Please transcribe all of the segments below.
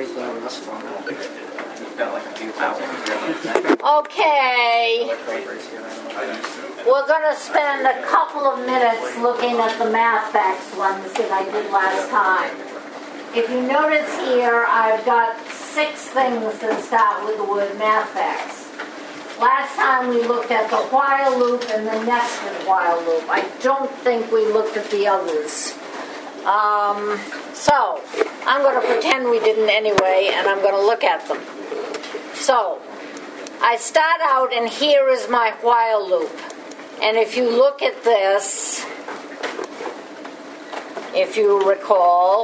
everything on this phone. You've got like a few thousand. Okay, we're going to spend a couple of minutes looking at the MathFacts ones that I did last time. If you notice here, I've got 6 things that start with the word MathFacts. Last time we looked at the while loop and the nested while loop. I don't think we looked at the others. So, I'm going to pretend we didn't anyway, and I'm going to look at them. So, I start out, and here is my while loop. And if you look at this, if you recall,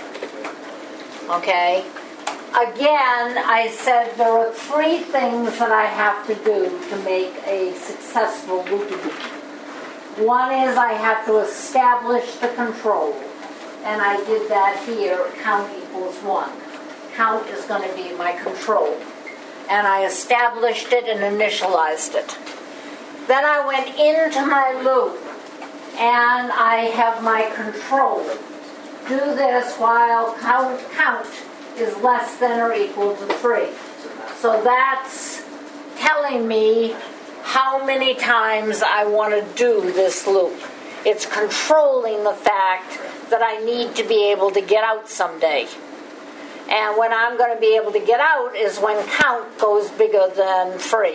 okay, again, I said there are 3 things that I have to do to make a successful looping. One is I have to establish the control. And I did that here, count equals 1. Count is going to be my control. And I established it and initialized it. Then I went into my loop, and I have my control. Do this while count is less than or equal to 3. So that's telling me how many times I want to do this loop. It's controlling the fact that I need to be able to get out someday. And when I'm going to be able to get out is when count goes bigger than 3.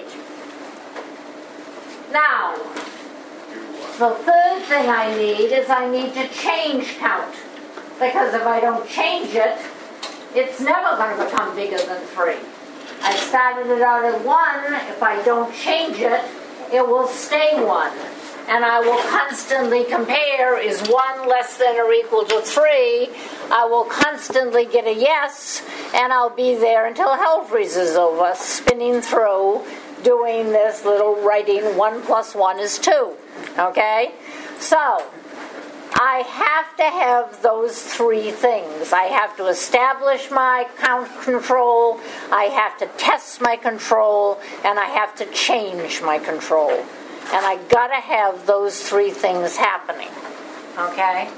Now, the third thing I need is I need to change count. Because if I don't change it, it's never going to become bigger than 3. I started it out at 1. If I don't change it, it will stay 1. And I will constantly compare, is 1 less than or equal to 3? I will constantly get a yes, and I'll be there until hell freezes over, spinning through, doing this little writing 1 plus 1 is 2. Okay? So, I have to have those 3 things. I have to establish my count control, I have to test my control, and I have to change my control. And I gotta have those 3 things happening. Okay?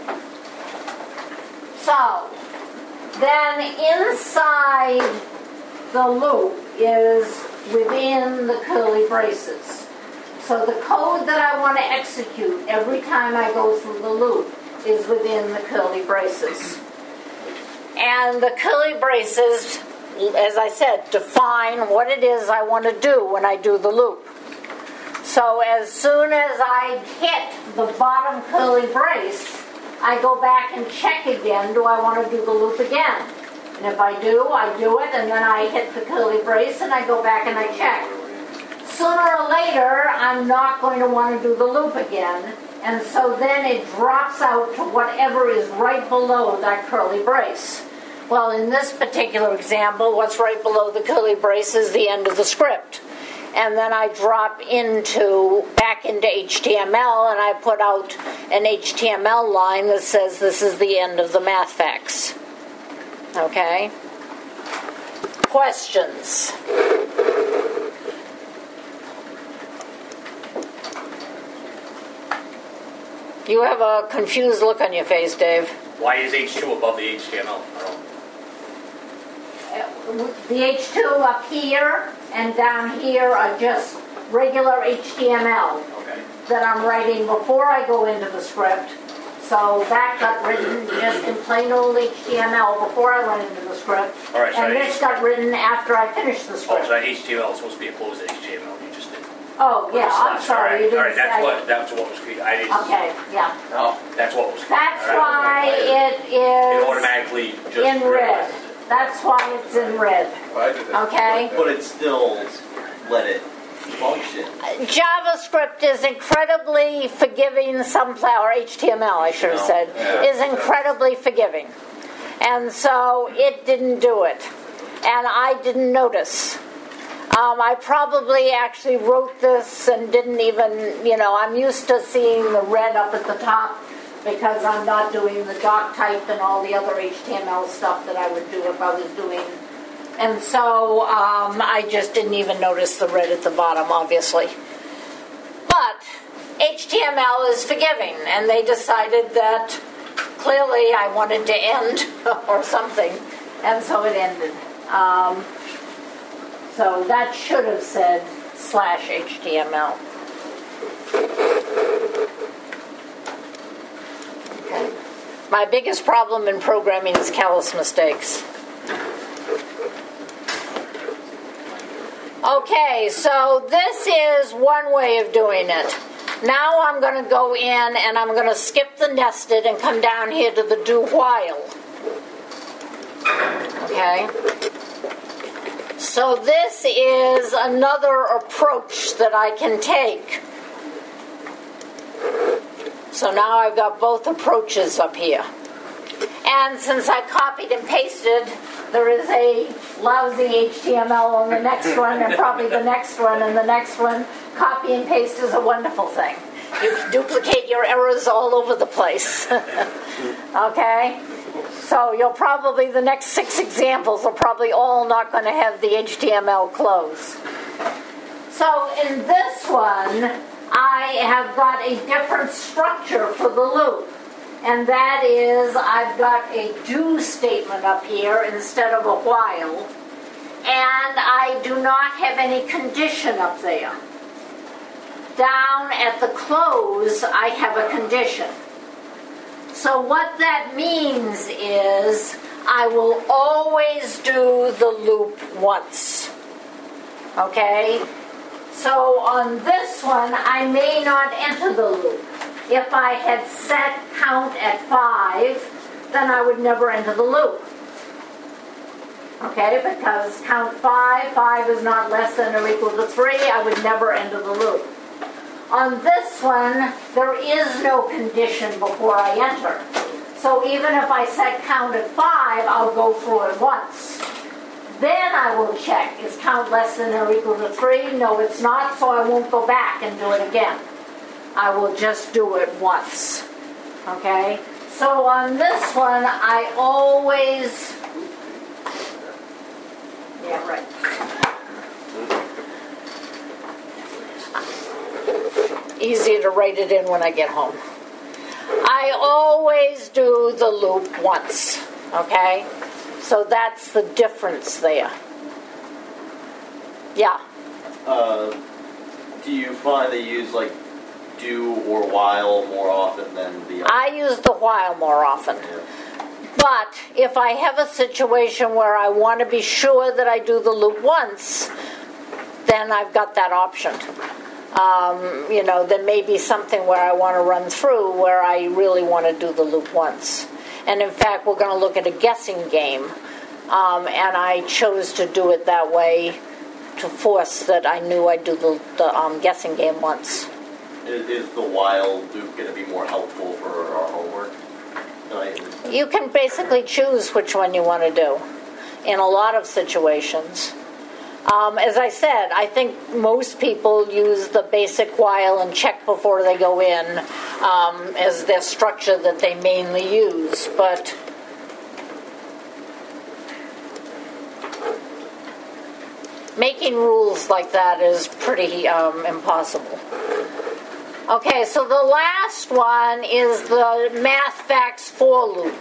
So, then inside the loop is within the curly braces. So the code that I want to execute every time I go through the loop is within the curly braces. And the curly braces, as I said, define what it is I want to do when I do the loop. So as soon as I hit the bottom curly brace, I go back and check again, do I want to do the loop again? And if I do it, and then I hit the curly brace and I go back and I check. Sooner or later, I'm not going to want to do the loop again, and so then it drops out to whatever is right below that curly brace. Well, in this particular example, what's right below the curly brace is the end of the script. And then I drop back into HTML, and I put out an HTML line that says this is the end of the MathFacts. Okay? Questions? You have a confused look on your face, Dave. Why is H2 above the HTML? The H2 up here and down here are just regular HTML that I'm writing before I go into the script. So that got written just in plain old HTML before I went into the script. All right, so and this got written after I finished the script. Oh, so that HTML is supposed to be opposed to HTML. You just did. Oh, yeah, I'm sorry. You didn't all right, that's what was created. Okay, yeah. No, that's what was created. That's why it is it automatically just in red. That's why it's in red. Okay? But it still let it function. JavaScript is incredibly forgiving, or HTML I should have said, is incredibly forgiving. And so it didn't do it. And I didn't notice. I probably actually wrote this and didn't even, I'm used to seeing the red up at the top because I'm not doing the doc type and all the other HTML stuff that I would do if I was doing. And so I just didn't even notice the red at the bottom, obviously. But HTML is forgiving, and they decided that clearly I wanted to end or something. And so it ended. So that should have said /HTML. Okay. My biggest problem in programming is callous mistakes. Okay, so this is one way of doing it. Now I'm going to go in and I'm going to skip the nested and come down here to the do while. Okay? So this is another approach that I can take. So now I've got both approaches up here. And since I copied and pasted, there is a lousy HTML on the next one, and probably the next one, and the next one. Copy and paste is a wonderful thing. You can duplicate your errors all over the place. Okay? So you'll probably, the next 6 examples are probably all not going to have the HTML close. So in this one, I have got a different structure for the loop. And that is, I've got a do statement up here instead of a while. And I do not have any condition up there. Down at the close, I have a condition. So what that means is I will always do the loop once. Okay? So on this one, I may not enter the loop. If I had set count at 5, then I would never enter the loop. Okay, because count 5 is not less than or equal to 3, I would never enter the loop. On this one, there is no condition before I enter. So even if I set count at 5, I'll go through it once. Then I will check, is count less than or equal to 3? No, it's not, so I won't go back and do it again. I will just do it once. Okay? So on this one, I always... Yeah, right. Easier to write it in when I get home. I always do the loop once. Okay? So that's the difference there. Yeah. Do you find that you use like do or while more often than the other? I use the while more often. Yeah. But if I have a situation where I want to be sure that I do the loop once, then I've got that option. There may be something where I want to run through where I really want to do the loop once. And in fact, we're going to look at a guessing game. And I chose to do it that way to force that I knew I'd do the guessing game once. Is the while loop going to be more helpful for our homework? You can basically choose which one you want to do in a lot of situations. As I said, I think most people use the basic while and check before they go in as their structure that they mainly use. But making rules like that is pretty impossible. Okay, so the last one is the math facts for loop.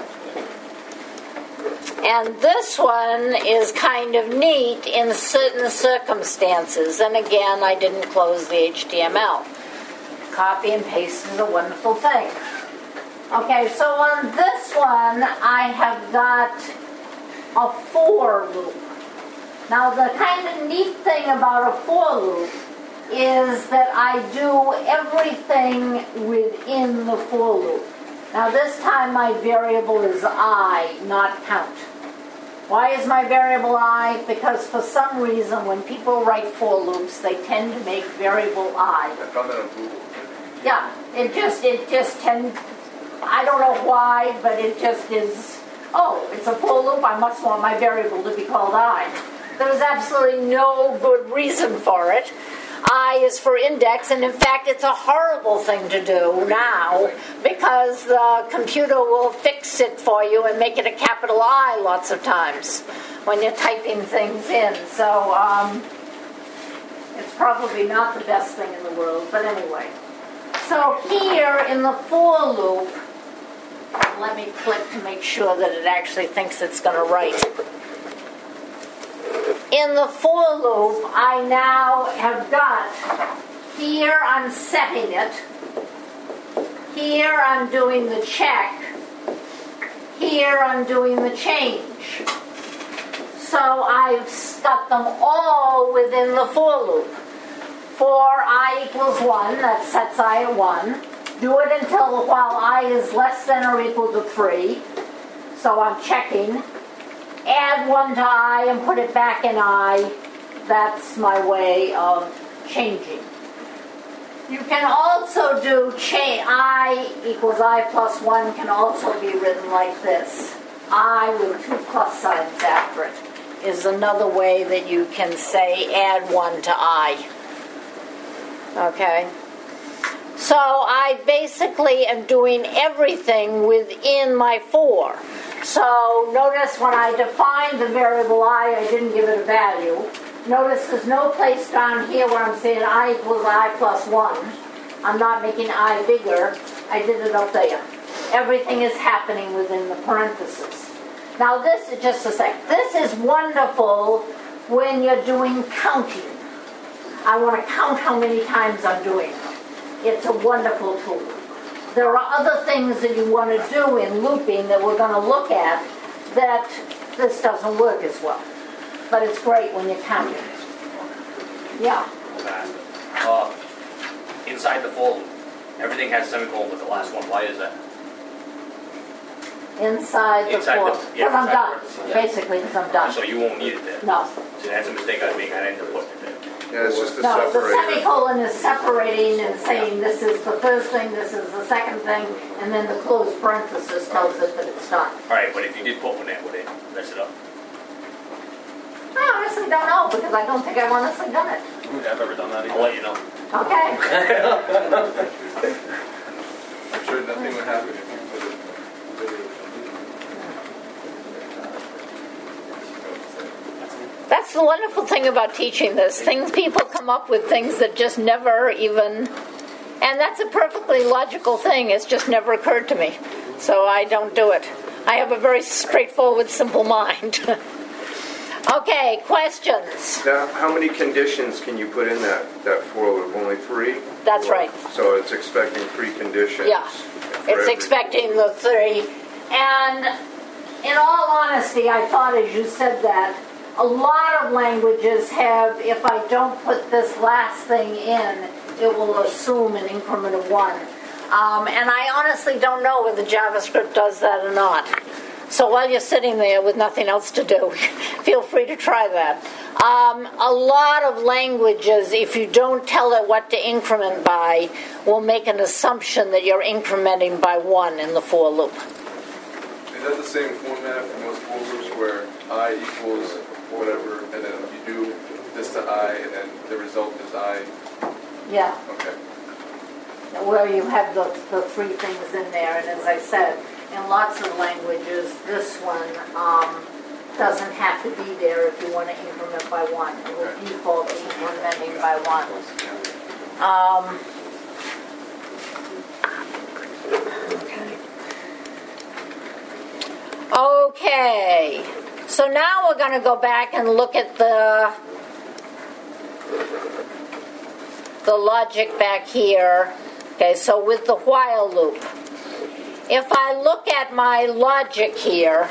And this one is kind of neat in certain circumstances. And again, I didn't close the HTML. Copy and paste is a wonderful thing. Okay, so on this one, I have got a for loop. Now, the kind of neat thing about a for loop is that I do everything within the for loop. Now this time my variable is I, not count. Why is my variable I? Because for some reason when people write for loops, they tend to make variable I. I found that on Google. Yeah, it just tends, I don't know why, but it just is, oh, it's a for loop, I must want my variable to be called I. There's absolutely no good reason for it. I is for index, and in fact it's a horrible thing to do now because the computer will fix it for you and make it a capital I lots of times when you're typing things in. So it's probably not the best thing in the world, but anyway. So here in the for loop, Let me click to make sure that it actually thinks it's going to write. In the for loop, I now have got, here I'm setting it, here I'm doing the check, here I'm doing the change. So I've got them all within the for loop. For I equals 1, that sets I at 1. Do it until while I is less than or equal to 3. So I'm checking. Add 1 to I and put it back in I. That's my way of changing. You can also do I equals I plus 1 can also be written like this. I with 2 plus signs after it is another way that you can say add 1 to I. Okay? So I basically am doing everything within my for. So notice when I define the variable I didn't give it a value. Notice there's no place down here where I'm saying I equals I plus 1. I'm not making I bigger. I did it up there. Everything is happening within the parentheses. Now this is just a sec. This is wonderful when you're doing counting. I want to count how many times I'm doing it. It's a wonderful tool. There are other things that you want to do in looping that we're going to look at that this doesn't work as well. But it's great when you're counting. Yeah. Inside the for loop, everything has semicolon with the last one. Why is that? Inside the for. Because I'm done. Yeah. Basically, because I'm done. So you won't need it there. No. So that's a mistake I made. I ended up putting it there. Yeah, it's just a No, the separator. semicolon is separating and saying this is the first thing, this is the second thing, and then the closed parenthesis tells it that it's done. All right, but if you did put one there, would it mess it up? I honestly don't know because I don't think I've honestly done it. I've never done that I'll let you know. Okay. I'm sure nothing would happen if you put it. That's the wonderful thing about teaching this. People come up with things that just never even, and that's a perfectly logical thing. It's just never occurred to me. So I don't do it. I have a very straightforward, simple mind. Okay, questions? Now, how many conditions can you put in that for loop? Only 3? That's right. So it's expecting 3 conditions. Yeah. for It's every- expecting the 3. And in all honesty, I thought as you said that, a lot of languages have, if I don't put this last thing in, it will assume an increment of 1. And I honestly don't know whether JavaScript does that or not. So while you're sitting there with nothing else to do, feel free to try that. A lot of languages, if you don't tell it what to increment by, will make an assumption that you're incrementing by 1 in the for loop. Is that the same format for most for loops where I equals whatever, and then you do this to I, and then the result is I? Yeah. Okay. Where you have the 3 things in there, and as I said, in lots of languages, this one doesn't have to be there if you want to increment by 1. It will default incrementing by 1. Okay, so now we're going to go back and look at the logic back here. Okay, so with the while loop. If I look at my logic here,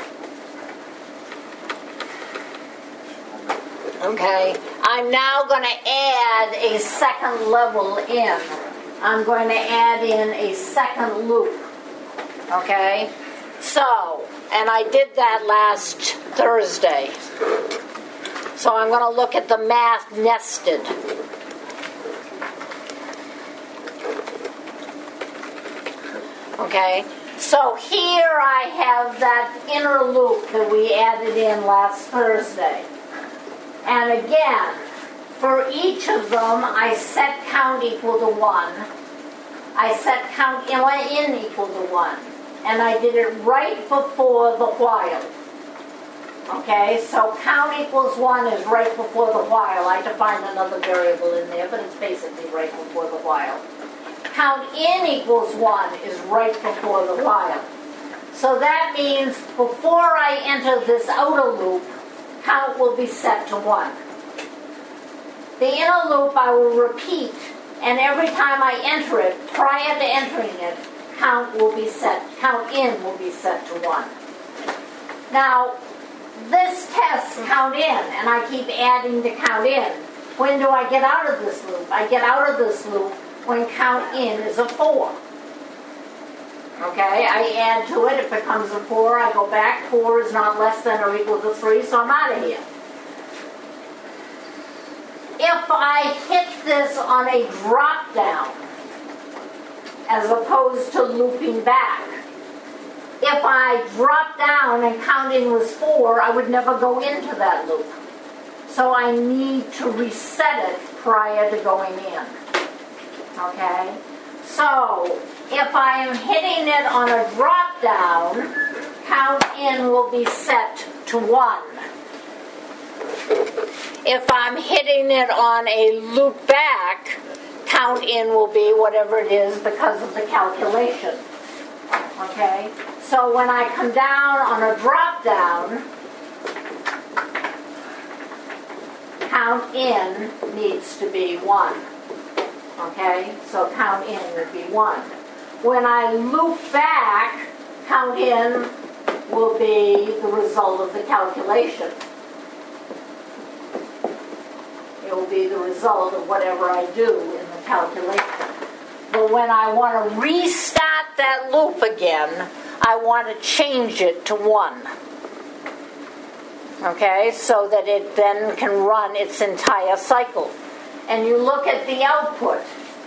okay, I'm now going to add a second level in. I'm going to add in a second loop. Okay? So, and I did that last Thursday. So I'm going to look at the math nested. Okay? So here I have that inner loop that we added in last Thursday. And again, for each of them, I set count equal to 1. I set count in equal to 1. And I did it right before the while. Okay, so count equals 1 is right before the while. I defined another variable in there, but it's basically right before the while. Count in equals 1 is right before the while. So that means before I enter this outer loop, count will be set to 1. The inner loop I will repeat, and every time I enter it, prior to entering it, count in will be set to 1. Now, this tests count in, and I keep adding to count in. When do I get out of this loop? I get out of this loop when count in is a 4. Okay, I add to it, it becomes a 4, I go back, 4 is not less than or equal to 3, so I'm out of here. If I hit this on a drop down, as opposed to looping back, if I dropped down and counting was 4, I would never go into that loop. So I need to reset it prior to going in. Okay? So, if I am hitting it on a drop down, count in will be set to 1. If I'm hitting it on a loop back, count in will be whatever it is because of the calculation. Okay? So when I come down on a drop down, count in needs to be 1. Okay? So count in would be 1. When I loop back, count in will be the result of the calculation. It will be the result of whatever I do in the calculation. But when I want to restart that loop again, I want to change it to 1. Okay, so that it then can run its entire cycle. And you look at the output.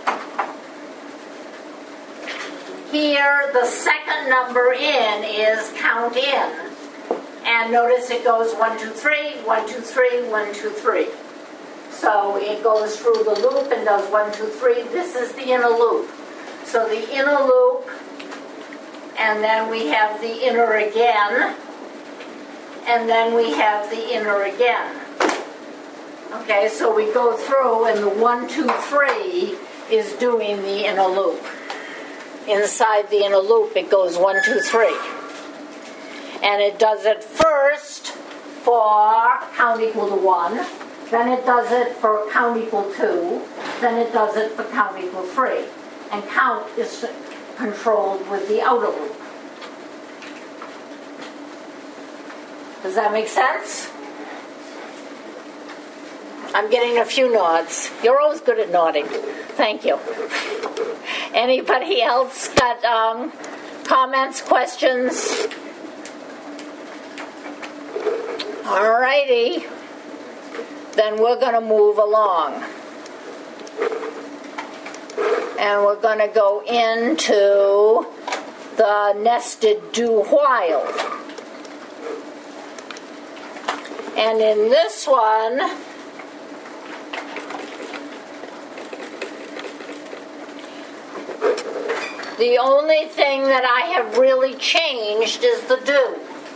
Here, the second number in is count in. And notice it goes 1, 2, 3, 1, 2, 3, 1, 2, 3. So it goes through the loop and does 1, 2, 3. This is the inner loop. So the inner loop, and then we have the inner again, and then we have the inner again. Okay, so we go through, and the 1, 2, 3 is doing the inner loop. Inside the inner loop, it goes 1, 2, 3. And it does it first for count equal to 1. Then it does it for count equal 2. Then it does it for count equal 3. And count is controlled with the outer loop. Does that make sense? I'm getting a few nods. You're always good at nodding. Thank you. Anybody else got comments, questions? All righty. Then we're going to move along. And we're going to go into the nested do while. And in this one, the only thing that I have really changed is the do.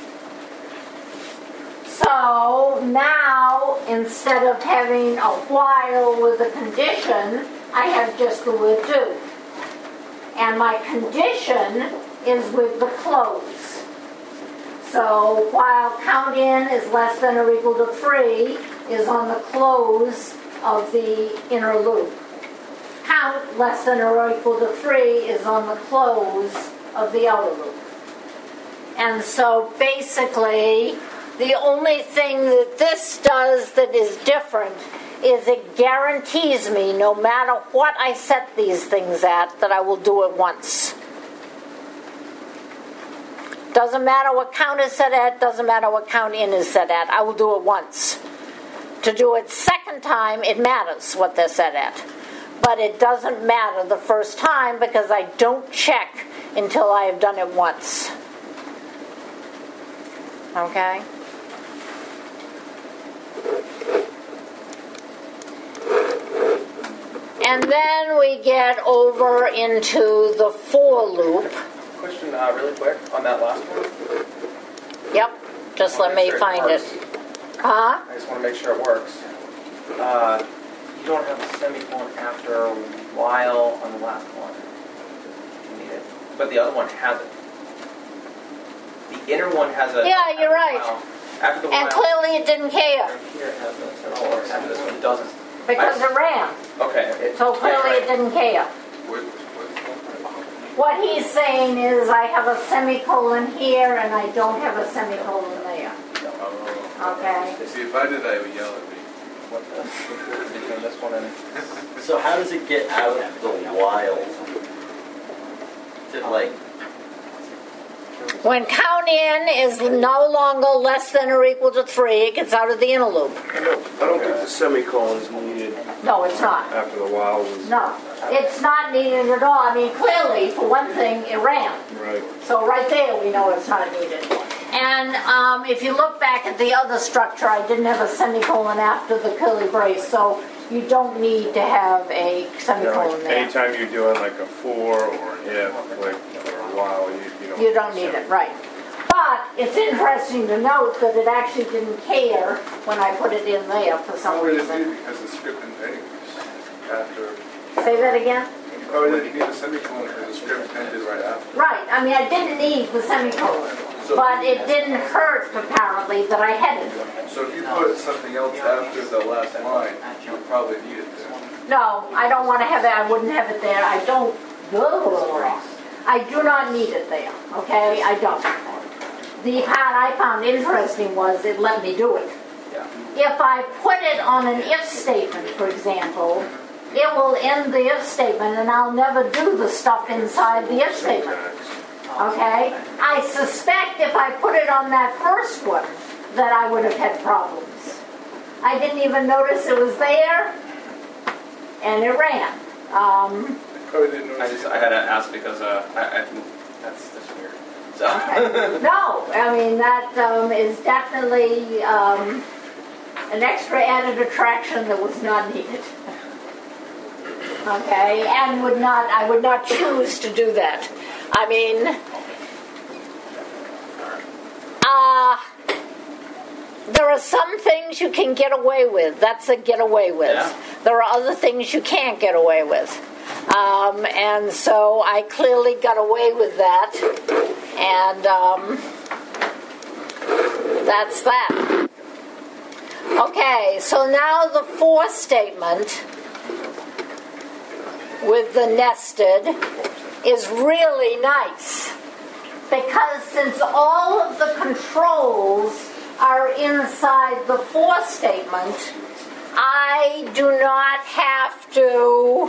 So now, instead of having a while with a condition, I have just the word do. And my condition is with the close. So while count in is less than or equal to 3 is on the close of the inner loop. Count less than or equal to 3 is on the close of the outer loop. And so basically, the only thing that this does that is different is it guarantees me, no matter what I set these things at, that I will do it once. Doesn't matter what count is set at, doesn't matter what count in is set at, I will do it once. To do it second time, it matters what they're set at. But it doesn't matter the first time because I don't check until I have done it once. Okay? And then we get over into the for loop. Question really quick on that last one. Yep, just let me find it. Huh? I just want to make sure it works. You don't have a semicolon after while on the last one. You need it. But the other one has it. The inner one has a. Yeah, you're right. After the And while. clearly it didn't care, Right here it has a semicolon. After this one, it doesn't. because it ran. Okay. So clearly it didn't care. What he's saying is, I have a semicolon here and I don't have a semicolon there. Okay? See, if I did that, it would yell at me. What the? Between this one and. So how does it get out of the while? Is it like, When count in is no longer less than or equal to 3, it gets out of the inner loop. I don't think the semicolon is needed No, it's not. after the while was. No, it's not needed at all. I mean, clearly, for one thing, it ran. Right. So right there, we know it's not needed. And if you look back at the other structure, I didn't have a semicolon after the curly brace, so you don't need to have a You know, semicolon there. anytime you're doing like a for or if, like, or a while, You don't need it, right. But it's interesting to note that it actually didn't care when I put it in there for some Probably didn't reason. need it because the script ended anyways. After, Say that again? you probably didn't need a semicolon because the script ended right after. Right, I mean, I didn't need the semicolon, So- but it didn't hurt, apparently, that I had it. So if you put something else after the last line, you would probably need it there. No, I don't want to have it, I wouldn't have it there, I don't, I do not need it there, okay, I don't. The part I found interesting was it let me do it. If I put it on an if statement, for example, it will end the if statement and I'll never do the stuff inside the if statement, okay? I suspect if I put it on that first one, that I would have had problems. I didn't even notice it was there, and it ran. Probably didn't notice. I had to ask because I think that's weird. So. No, I mean, that is definitely an extra added attraction that was not needed. Okay, and I would not choose to do that. I mean, there are some things you can get away with. That's a get away with. Yeah. There are other things you can't get away with. And so I clearly got away with that. And that's that. Okay, so now the for statement with the nested is really nice. Because since all of the controls are inside the for statement, I do not have to,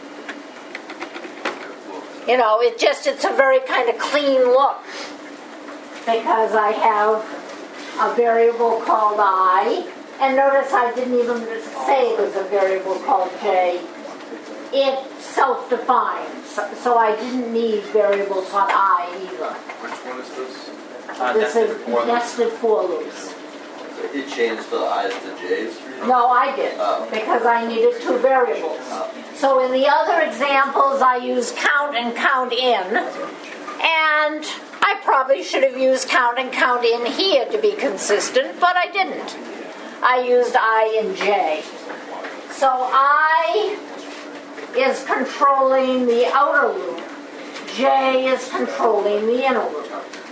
it's a very kind of clean look. Because I have a variable called I, and notice I didn't even say it was a variable called J. It self-defines, so I didn't need variables on I either. Which one is this? This is nested for loops. it changed the I's to J's? No, I did, because I needed two variables. So in the other examples, I used count and count in, and I probably should have used count and count in here to be consistent, but I didn't. I used I and J. So I is controlling the outer loop. J is controlling the inner loop.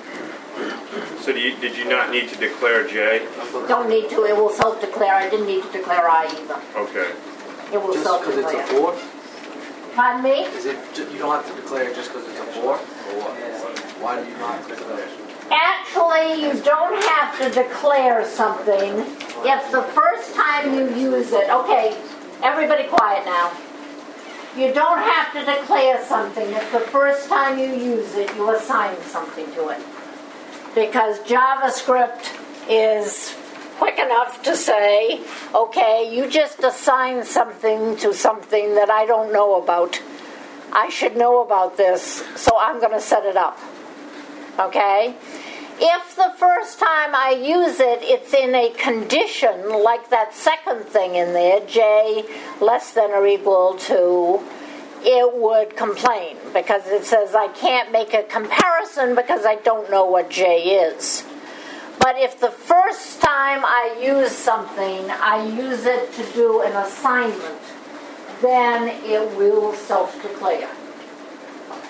So did you not need to declare J? Don't need to, it will self-declare. I didn't need to declare I either. Okay. It will Just because it's a self-declare. 4? Pardon me? Is it, you don't have to declare it just because it's a 4? Or what? Why do you not declare it? Actually, you don't have to declare something if the first time you use it. Okay, everybody quiet now. You don't have to declare something if the first time you use it, you assign something to it. Because JavaScript is quick enough to say, okay, you just assign something to something that I don't know about. I should know about this, so I'm going to set it up. Okay? If the first time I use it, it's in a condition like that second thing in there, J less than or equal to, it would complain because it says I can't make a comparison because I don't know what J is. But if the first time I use something, I use it to do an assignment, then it will self-declare.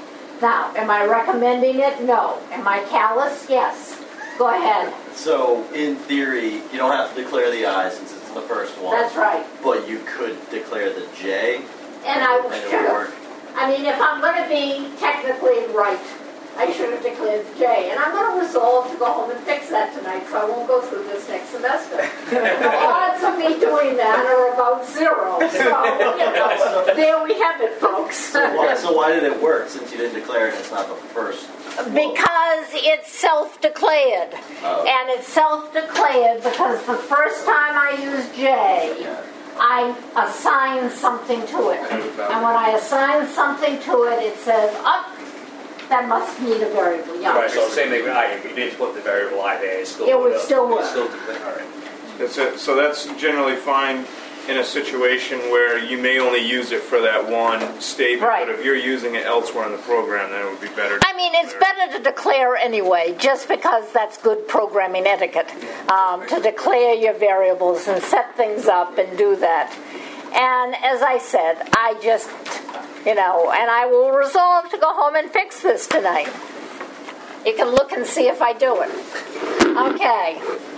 Now, am I recommending it? No. Am I callous? Yes. Go ahead. So, in theory, you don't have to declare the I since it's the first one. That's right. But you could declare the J, And I and it should would have. work. I mean, if I'm going to be technically right, I should have declared J. And I'm going to resolve to go home and fix that tonight, so I won't go through this next semester. The odds of me doing that are about 0. So, there we have it, folks. So why did it work since you didn't declare it and it's not the first? Because it's self-declared. Oh. And it's self-declared because the first time I used J, I assign something to it. And when I assign something to it, it says, that must need a variable. Yeah. Right, so same thing with I, if you didn't put the variable I there, it still It would would still work. still declare, all right. That's it. So that's generally fine in a situation where you may only use it for that one statement. Right. But if you're using it elsewhere in the program, then it would be better. I mean, it's better to declare anyway, just because that's good programming etiquette, to declare your variables and set things up and do that. And as I said, I just, and I will resolve to go home and fix this tonight. You can look and see if I do it. Okay.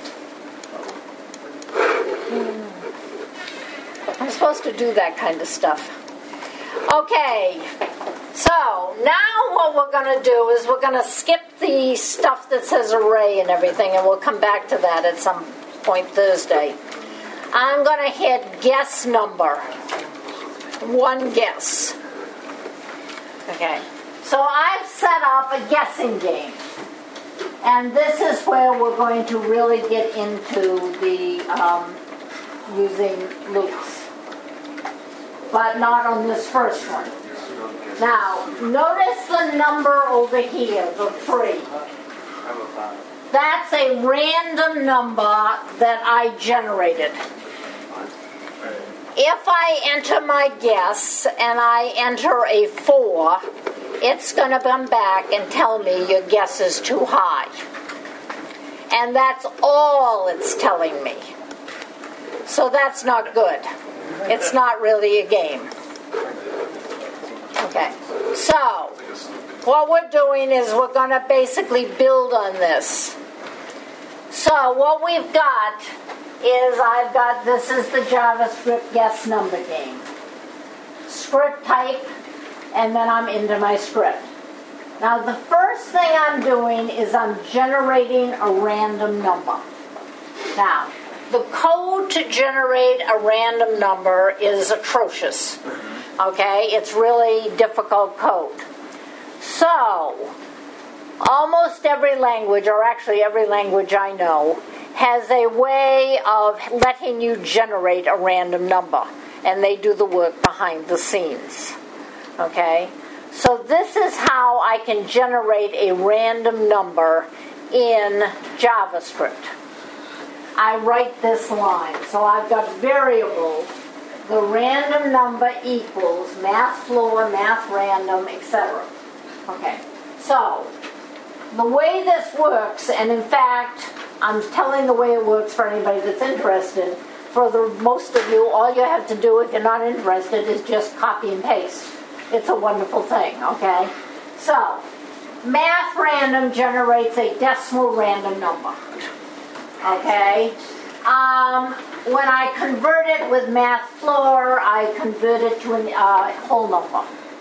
I'm supposed to do that kind of stuff. Okay. So, now what we're going to do is we're going to skip the stuff that says array and everything, and we'll come back to that at some point Thursday. I'm going to hit guess number. One guess. Okay. So I've set up a guessing game. And this is where we're going to really get into the using loops. But not on this first one. Now, notice the number over here, the 3. That's a random number that I generated. If I enter my guess and I enter a 4, it's going to come back and tell me your guess is too high. And that's all it's telling me. So that's not good. It's not really a game. Okay. So, what we're doing is we're going to basically build on this. So, what we've got is this is the JavaScript guess number game. Script type, and then I'm into my script. Now, the first thing I'm doing is I'm generating a random number. Now, the code to generate a random number is atrocious. Okay? It's really difficult code. So, almost every language, or actually every language I know, has a way of letting you generate a random number. And they do the work behind the scenes. Okay? So this is how I can generate a random number in JavaScript. I write this line. So I've got variable, the random number equals math floor, math random, etc. Okay. So the way this works, and in fact, I'm telling the way it works for anybody that's interested. For the most of you, all you have to do if you're not interested is just copy and paste. It's a wonderful thing, okay? So, math random generates a decimal random number. Okay? When I convert it with math floor, I convert it to a whole number.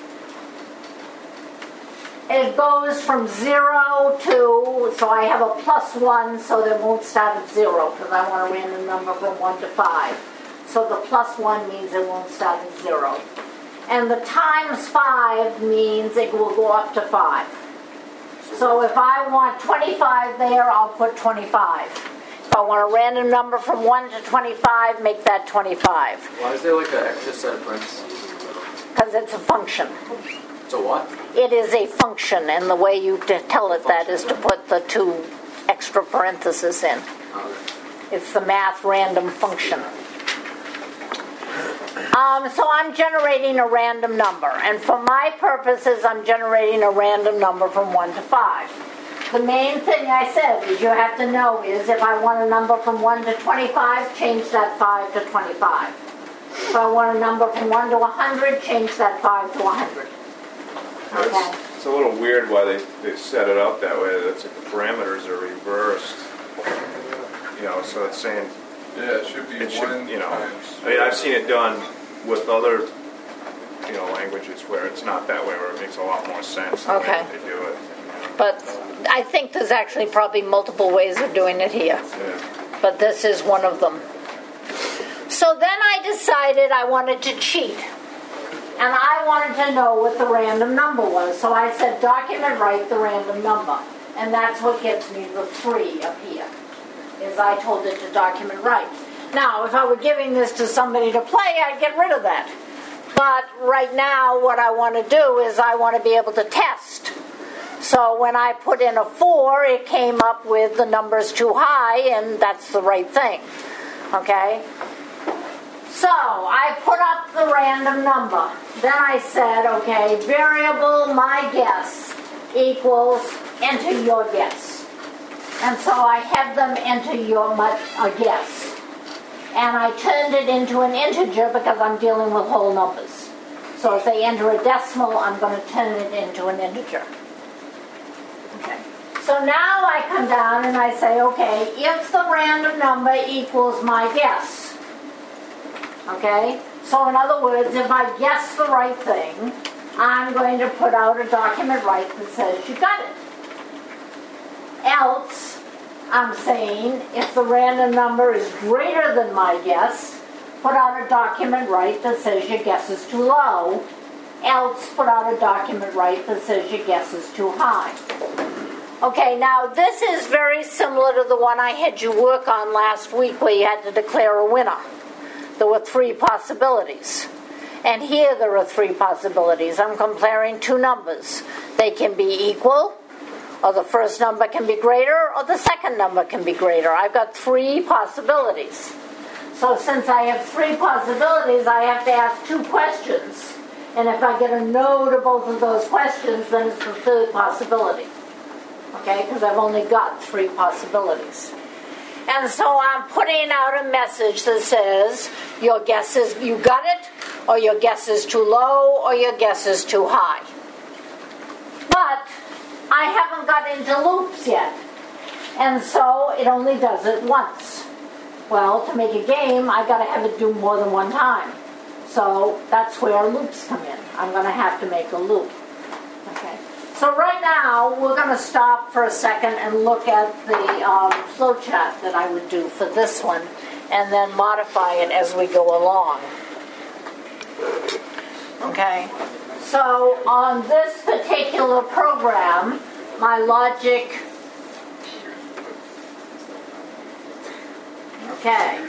It goes from 0 to, so I have a +1, so that won't start at 0, because I want a random number from 1 to 5. So the +1 means it won't start at 0. And the times 5 means it will go up to 5. So if I want 25 there, I'll put 25. If I want a random number from 1 to 25, make that 25. Why is there like an extra set of parentheses? Because it's a function. So what? It is a function, and the way you tell it that is to put the 2 extra parentheses in. Okay. It's the math random function. So I'm generating a random number, and for my purposes, I'm generating a random number from 1 to 5. The main thing I said is you have to know is if I want a number from 1 to 25, change that 5 to 25. If I want a number from 1 to 100, change that 5 to 100. Okay. it's a little weird why they set it up that way. That's like the parameters are reversed. You know, so it's saying Yeah, it should be it should, one you know. times. I mean, I've seen it done with other, you know, languages where it's not that way, where it makes a lot more sense the way Okay. that they do it. But I think there's actually probably multiple ways of doing it here. Yeah. But this is one of them. So then I decided I wanted to cheat. And I wanted to know what the random number was. So I said, document write the random number. And that's what gets me the 3 up here, is I told it to document write. Now, if I were giving this to somebody to play, I'd get rid of that. But right now, what I want to do is I want to be able to test. So when I put in a 4, it came up with the numbers too high, and that's the right thing. Okay? So I put up the random number. Then I said, okay, variable my guess equals enter your guess. And so I had them enter a guess. And I turned it into an integer because I'm dealing with whole numbers. So if they enter a decimal, I'm going to turn it into an integer. Okay. So now I come down and I say, okay, if the random number equals my guess. Okay? So in other words, if I guess the right thing, I'm going to put out a document write that says you got it. Else, I'm saying, if the random number is greater than my guess, put out a document write that says your guess is too low. Else, put out a document write that says your guess is too high. Okay, now this is very similar to the one I had you work on last week where you had to declare a winner. There were 3 possibilities. And here there are 3 possibilities. I'm comparing 2 numbers. They can be equal, or the first number can be greater, or the second number can be greater. I've got 3 possibilities. So since I have 3 possibilities, I have to ask 2 questions. And if I get a no to both of those questions, then it's the 3rd possibility. Okay, because I've only got 3 possibilities. And so I'm putting out a message that says, your guess is, you got it, or your guess is too low, or your guess is too high. But I haven't got into loops yet. And so it only does it once. Well, to make a game, I've got to have it do more than one time. So that's where loops come in. I'm going to have to make a loop. Okay. So right now, we're going to stop for a second and look at the flowchart that I would do for this one, and then modify it as we go along. Okay. So on this particular program, my logic. Okay.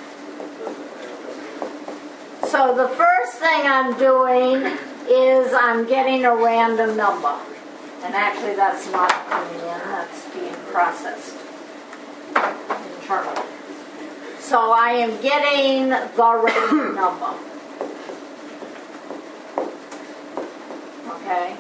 So the first thing I'm doing is I'm getting a random number. And actually that's not coming in, that's being processed internally. So I am getting the random number. Okay.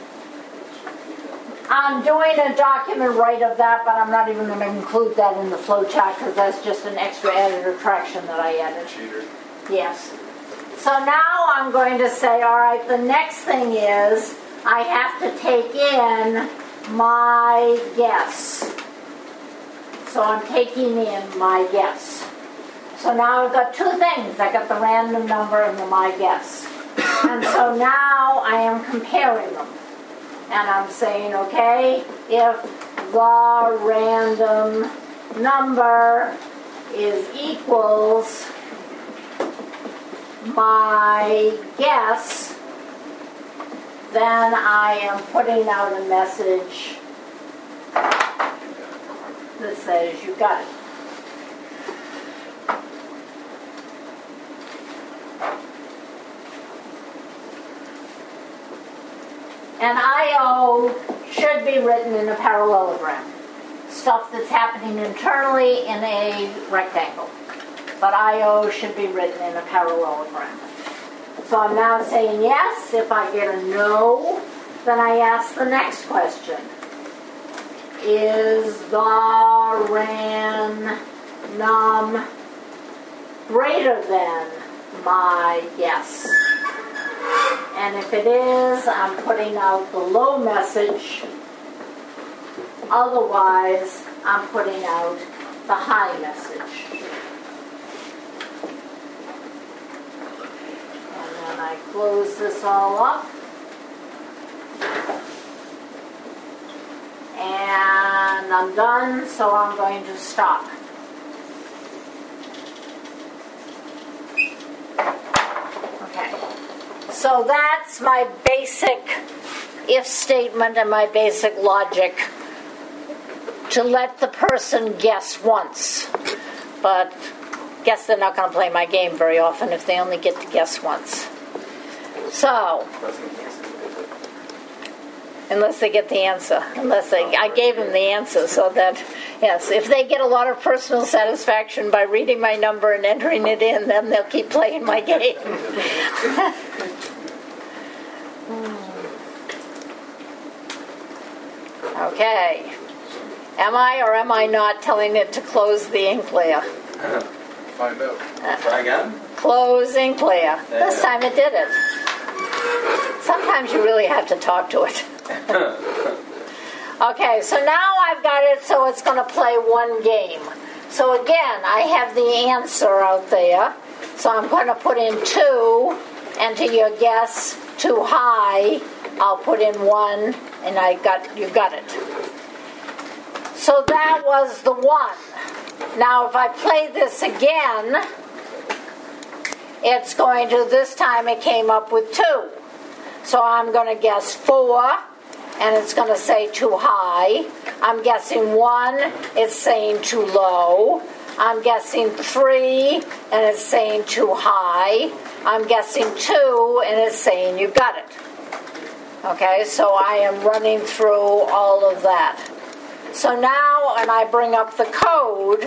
I'm doing a document write of that, but I'm not even going to include that in the flowchart because that's just an extra added attraction that I added. Cheater. Yes. So now I'm going to say, all right, the next thing is I have to take in my guess. So I'm taking in my guess. So now I've got 2 things. I got the random number and the my guess. And so now I am comparing them. And I'm saying, okay, if the random number is equals my guess, then I am putting out a message that says you got it. And I/O should be written in a parallelogram. Stuff that's happening internally in a rectangle. But I/O should be written in a parallelogram. So I'm now saying yes. If I get a no, then I ask the next question. Is the random greater than my guess? And if it is, I'm putting out the low message. Otherwise, I'm putting out the high message. And then I close this all up. And I'm done, so I'm going to stop. Okay. So that's my basic if statement and my basic logic to let the person guess once. But guess they're not going to play my game very often if they only get to guess once. So, unless they get the answer. I gave them the answer so that, yes, if they get a lot of personal satisfaction by reading my number and entering it in, then they'll keep playing my game. Okay. Am I or am I not telling it to close the ink layer? Find out. Try again? Close ink layer. This time it did it. Sometimes you really have to talk to it. Okay, so now I've got it so it's going to play one game. So again, I have the answer out there. So I'm going to put in 2, and to your guess, too high, I'll put in 1, and you got it. So that was the 1. Now if I play this again, it's going to, this time it came up with 2. So I'm going to guess 4, and it's going to say too high. I'm guessing 1, it's saying too low. I'm guessing 3, and it's saying too high. I'm guessing 2, and it's saying you got it. Okay, so I am running through all of that. So now, when I bring up the code,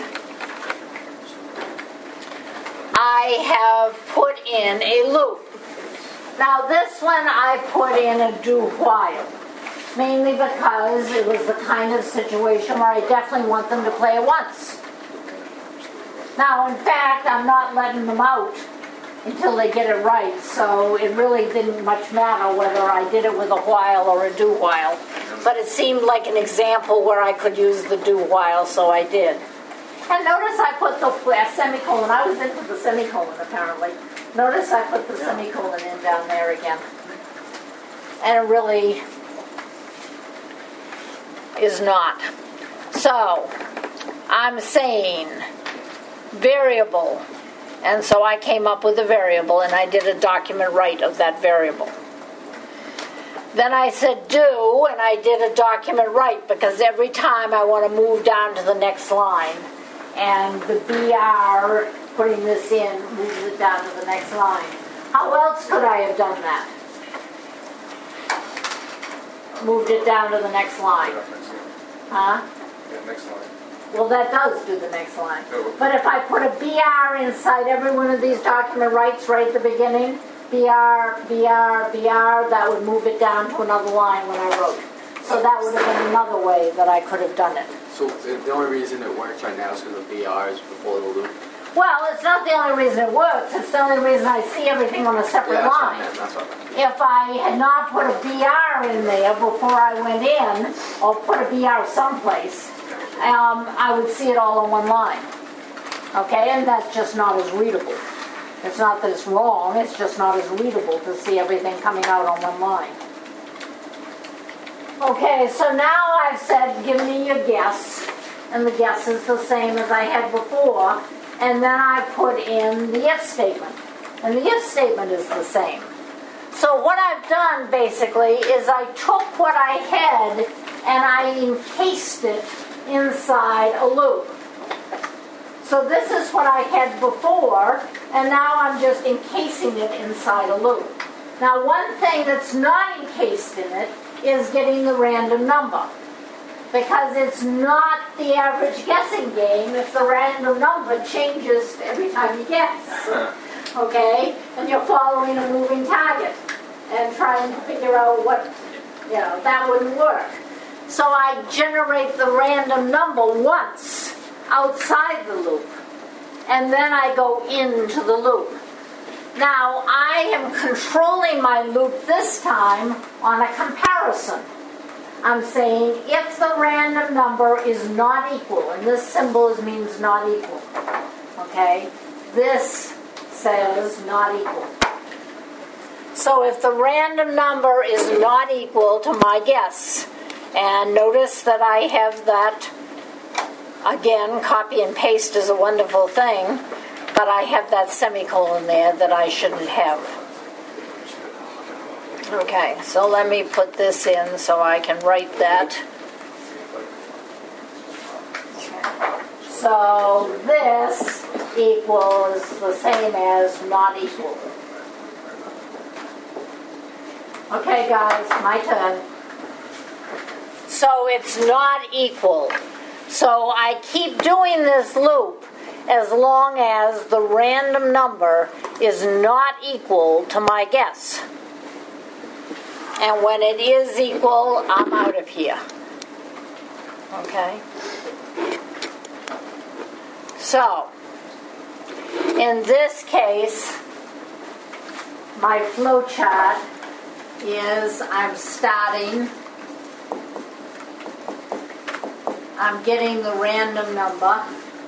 I have put in a loop. Now this one I put in a do while, mainly because it was the kind of situation where I definitely want them to play it once. Now in fact, I'm not letting them out until they get it right, so it really didn't much matter whether I did it with a while or a do while. But it seemed like an example where I could use the do while, so I did. And notice I put the semicolon. I was into the semicolon apparently. Notice I put the semicolon in down there again. And it really is not. So, I'm saying variable. And so I came up with a variable and I did a document write of that variable. Then I said do, and I did a document write because every time I want to move down to the next line. And the BR, putting this in, moves it down to the next line. How else could I have done that? Moved it down to the next line. Huh? Yeah, next line. Well, that does do the next line. But if I put a BR inside every one of these document rights right at the beginning, BR, BR, BR, that would move it down to another line when I wrote. So that would have been another way that I could have done it. So the only reason it works right now is because of BR is before the loop. Well, it's not the only reason it works. It's the only reason I see everything on a separate line. That's what I meant. If I had not put a BR in there before I went in, or put a BR someplace, I would see it all on one line. Okay, and that's just not as readable. It's not that it's wrong, it's just not as readable to see everything coming out on one line. Okay, so now I've said, give me your guess, and the guess is the same as I had before, and then I put in the if statement, and the if statement is the same. So what I've done, basically, is I took what I had, and I encased it inside a loop. So this is what I had before, and now I'm just encasing it inside a loop. Now one thing that's not encased in it is getting the random number. Because it's not the average guessing game if the random number changes every time you guess. Okay? And you're following a moving target and trying to figure out what, that wouldn't work. So I generate the random number once outside the loop. And then I go into the loop. Now, I am controlling my loop this time on a comparison. I'm saying if the random number is not equal, and this symbol means not equal, okay? This says not equal. So if the random number is not equal to my guess, and notice that I have that, again, copy and paste is a wonderful thing, but I have that semicolon there that I shouldn't have. Okay, so let me put this in so I can write that. So this equals the same as not equal. Okay, guys, my turn. So it's not equal. So I keep doing this loop as long as the random number is not equal to my guess. And when it is equal, I'm out of here. Okay? So, in this case, my flow chart is I'm getting the random number.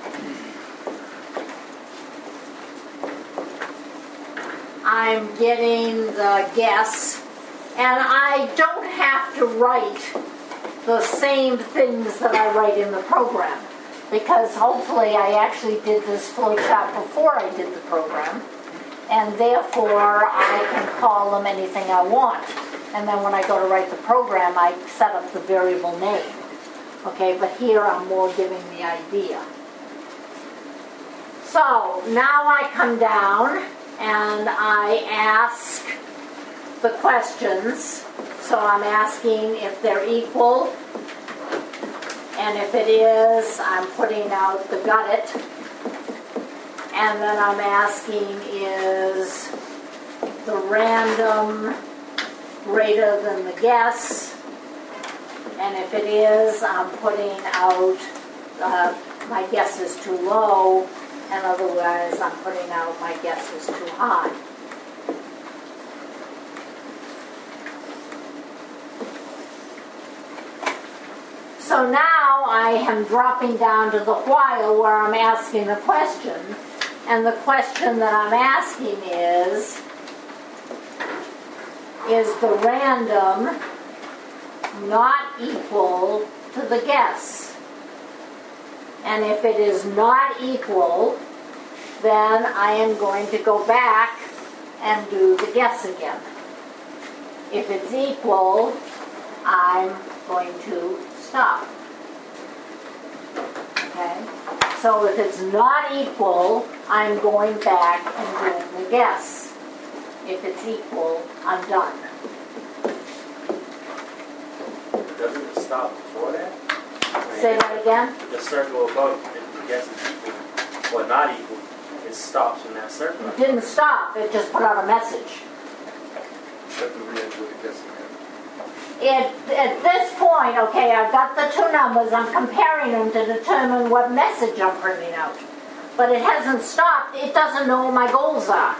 I'm getting the guess. And I don't have to write the same things that I write in the program, because hopefully I actually did this flowchart before I did the program, and therefore I can call them anything I want. And then when I go to write the program, I set up the variable name. Okay, but here I'm more giving the idea. So now I come down and I ask the questions. So I'm asking if they're equal, and if it is, I'm putting out the got it, and then I'm asking is the random greater than the guess, and if it is, I'm putting out my guess is too low, and otherwise I'm putting out my guess is too high. So now I am dropping down to the while where I'm asking a question, and the question that I'm asking is the random not equal to the guess? And if it is not equal, then I am going to go back and do the guess again. If it's equal, I'm going to stop. Okay? So if it's not equal, I'm going back and doing the guess. If it's equal, I'm done. Doesn't it stop before that? Say that again? The circle above, if the guess is equal or not equal, it stops in that circle. It didn't stop, it just put out a message. Have to re-enter the guess again. At this point, okay, I've got the two numbers, I'm comparing them to determine what message I'm printing out. But it hasn't stopped, it doesn't know what my goals are.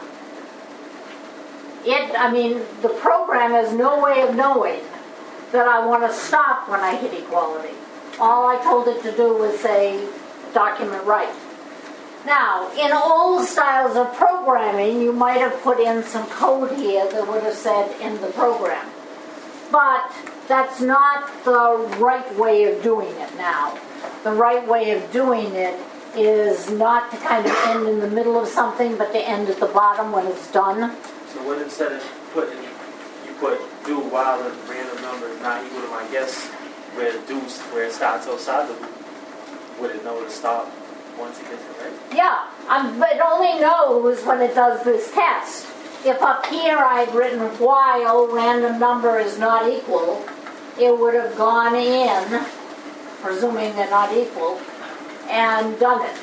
The program has no way of knowing that I want to stop when I hit equality. All I told it to do was say, document right. Now, in old styles of programming, you might have put in some code here that would have said in the program. But that's not the right way of doing it now. The right way of doing it is not to kind of end in the middle of something, but to end at the bottom when it's done. So what instead of putting, you put do while the random number is not equal to my guess, where it starts outside the loop, would it know to stop once it gets it right? Yeah, it only knows when it does this test. If up here I'd written while random number is not equal, it would have gone in, presuming they're not equal, and done it.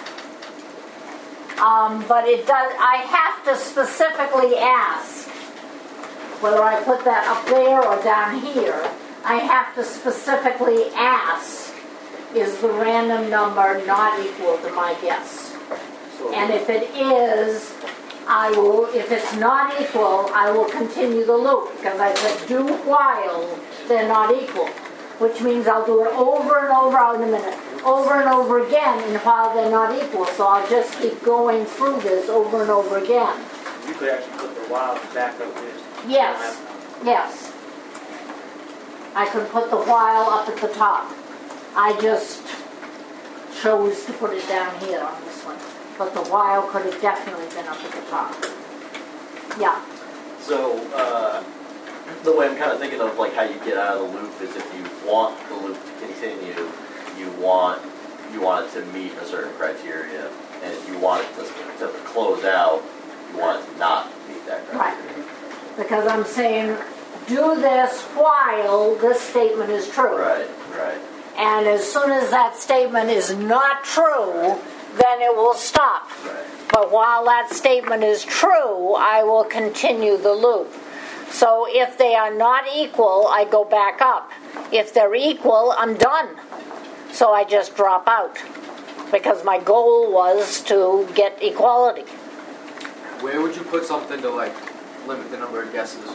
But it does. I have to specifically ask whether I put that up there or down here. I have to specifically ask, is the random number not equal to my guess? And if it is, I will, if it's not equal, I will continue the loop, because I said do while they're not equal, which means I'll do it over and over, out in a minute, over and over again, and while they're not equal, so I'll just keep going through this over and over again. You could actually put the while back up there. Yes, yes. I could put the while up at the top. I just chose to put it down here on this one. But the while could have definitely been up at the top. Yeah. So, the way I'm kind of thinking of like how you get out of the loop is if you want the loop to continue, you want it to meet a certain criteria, and if you want it to close out, you want it to not meet that Right. criteria. Because I'm saying, do this while this statement is true. Right, right. And as soon as that statement is not true, then it will stop. Right. But while that statement is true, I will continue the loop. So if they are not equal, I go back up. If they're equal, I'm done. So I just drop out. Because my goal was to get equality. Where would you put something to like limit the number of guesses?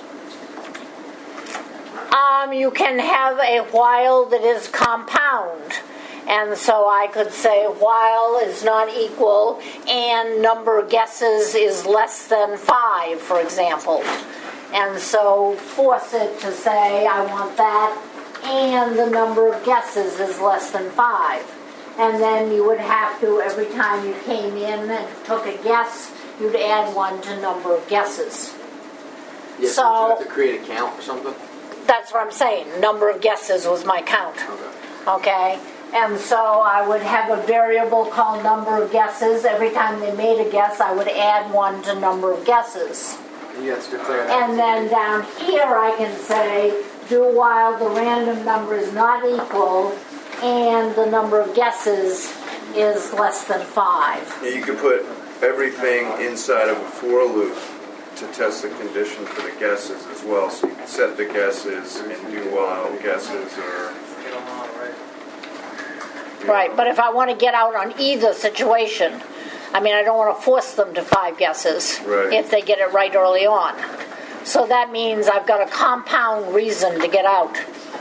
You can have a while that is compound. And so I could say while is not equal and number of guesses is less than 5, for example. And so force it to say I want that and the number of guesses is less than 5. And then you would have to, every time you came in and took a guess, you'd add 1 to number of guesses. Yes, So- would you have to create a count or something? That's what I'm saying. Number of guesses was my count. Okay. Okay? And so I would have a variable called number of guesses. Every time they made a guess, I would add 1 to number of guesses. And you have to declare that. And then down here I can say, do while the random number is not equal and the number of guesses is less than 5. Yeah, you could put everything inside of a for loop to test the condition for the guesses as well. So you can set the guesses and do while guesses or... Get them all right. Right, but if I want to get out on either situation, I mean, I don't want to force them to 5 guesses Right. if they get it right early on. So that means I've got a compound reason to get out.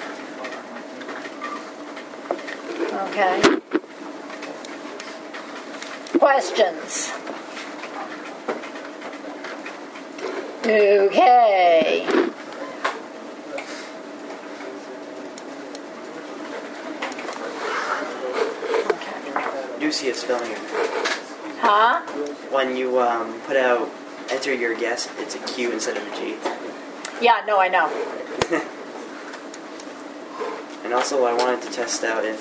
Okay. Questions? Okay. I do see a spelling error. Huh? When you put out enter your guess, it's a Q instead of a G. Yeah, no, I know. And also, I wanted to test out if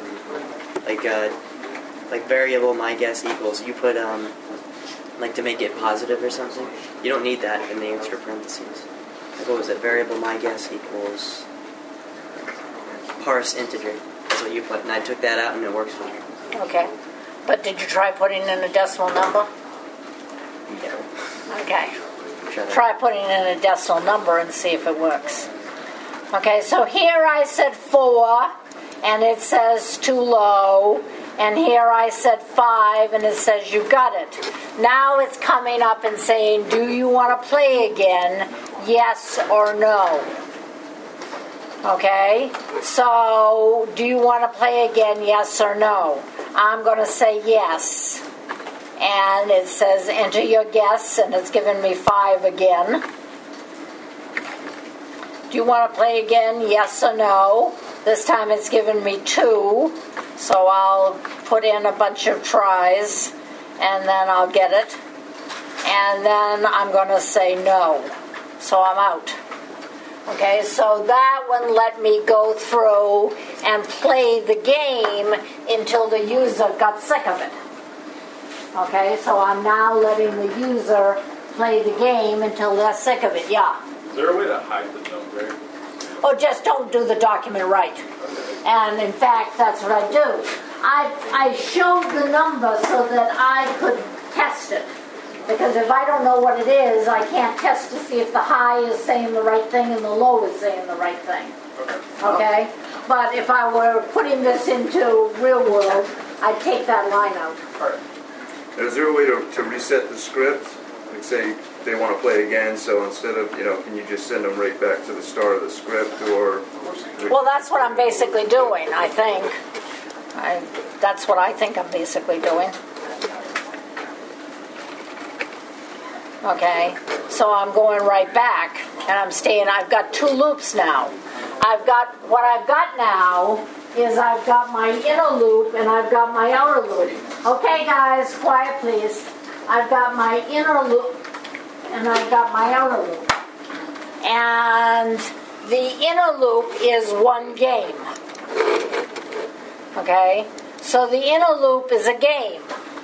like variable my guess equals. You put like to make it positive or something. You don't need that in the extra parentheses. Like what was it? Variable my guess equals parse integer. That's what you put, and I took that out, and it works for me. Okay. But did you try putting in a decimal number? Yeah. Okay. Try that. Try putting in a decimal number and see if it works. Okay, so here I said 4, and it says too low. And here I said 5, and it says you got it. Now it's coming up and saying, do you want to play again? Yes or no? Okay, so do you want to play again? Yes or no? I'm going to say yes. And it says enter your guess, and it's given me 5 again. Do you want to play again? Yes or no? This time it's given me 2, so I'll put in a bunch of tries, and then I'll get it. And then I'm going to say no, so I'm out. Okay, so that one let me go through and play the game until the user got sick of it. Okay, so I'm now letting the user play the game until they're sick of it, yeah. Is there a way to hide the number? Or just don't do the document right. And in fact, that's what I do. I showed the number so that I could test it. Because if I don't know what it is, I can't test to see if the high is saying the right thing and the low is saying the right thing. Okay? But if I were putting this into real world, I'd take that line out. Is there a way to reset the script like say they want to play again, so instead of, can you just send them right back to the start of the script, or? Well, that's what I'm basically doing, I think. That's what I think I'm basically doing. Okay, so I'm going right back, and I'm staying, I've got 2 loops now. What I've got now is I've got my inner loop and I've got my outer loop. Okay, guys, quiet please. I've got my inner loop and I've got my outer loop. And the inner loop is 1 game. Okay? So the inner loop is a game.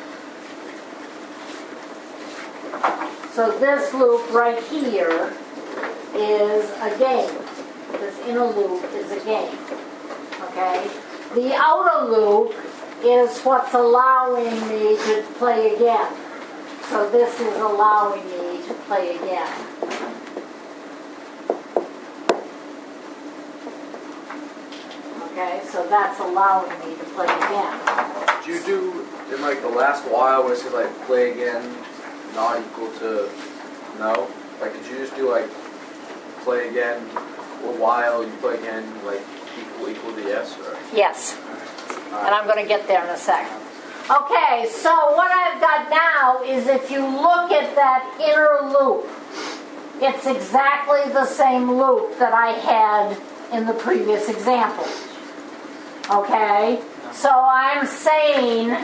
So this loop right here is a game. This inner loop is a game. Okay? The outer loop is what's allowing me to play again. So this is allowing me to play again. Okay, so that's allowing me to play again. Did you do in like the last while where it said like play again not equal to no? Like could you just do like play again a while, you play again like equal to yes? Or? Yes. And I'm going to get there in a second. Okay, so what I've got now is if you look at that inner loop, it's exactly the same loop that I had in the previous example. Okay? So I'm saying,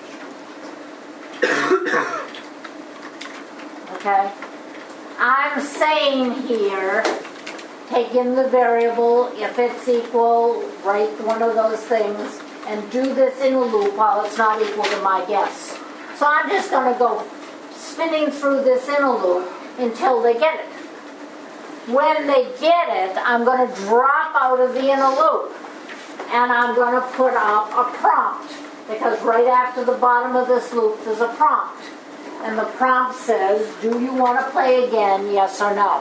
okay, I'm saying here, take in the variable, if it's equal, write one of those things, and do this in a loop while it's not equal to my guess. So I'm just going to go spinning through this inner loop until they get it. When they get it, I'm going to drop out of the inner loop. And I'm going to put up a prompt. Because right after the bottom of this loop, there's a prompt. And the prompt says, do you want to play again, yes or no?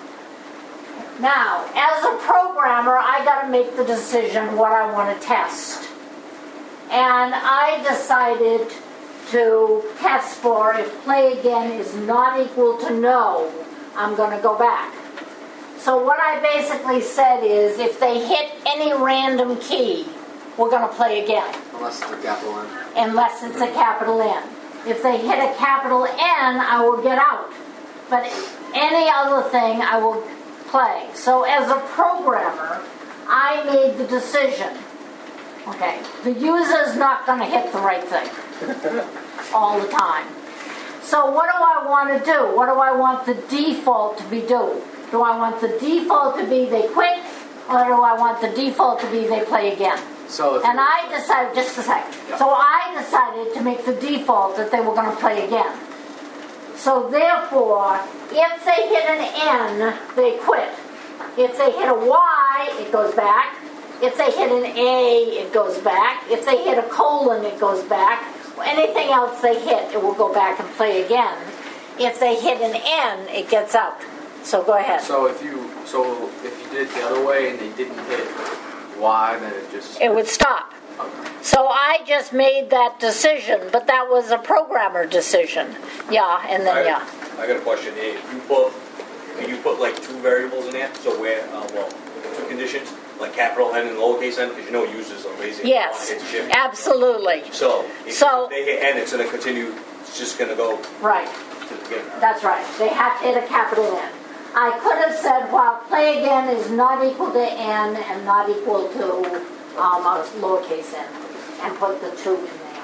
Now, as a programmer, I got to make the decision what I want to test. And I decided to test for if play again is not equal to no, I'm going to go back. So what I basically said is if they hit any random key, we're going to play again. Unless it's a capital N. Unless it's a capital N. If they hit a capital N, I will get out. But any other thing, I will play. So as a programmer, I made the decision. Okay, the user's not going to hit the right thing all the time. So what do I want to do? What do I want the default to be do? Do I want the default to be they quit, or do I want the default to be they play again? And I decided, just a second. Yeah. So I decided to make the default that they were going to play again. So therefore, if they hit an N, they quit. If they hit a Y, it goes back. If they hit an A, it goes back. If they hit a colon, it goes back. Anything else they hit, it will go back and play again. If they hit an N, it gets out. So go ahead. So if you did it the other way and they didn't hit Y, then it would stop. Okay. So I just made that decision, but that was a programmer decision. Yeah, and then I got a question. If you put like 2 variables in there, so where 2 conditions, like capital N and lowercase n, because it uses a lazy. Yes, absolutely. So if they hit N, it's going to continue. It's just going to go right to the beginning. That's right. They have to hit a capital N. I could have said, while play again is not equal to N and not equal to a lowercase n, and put the 2 in there.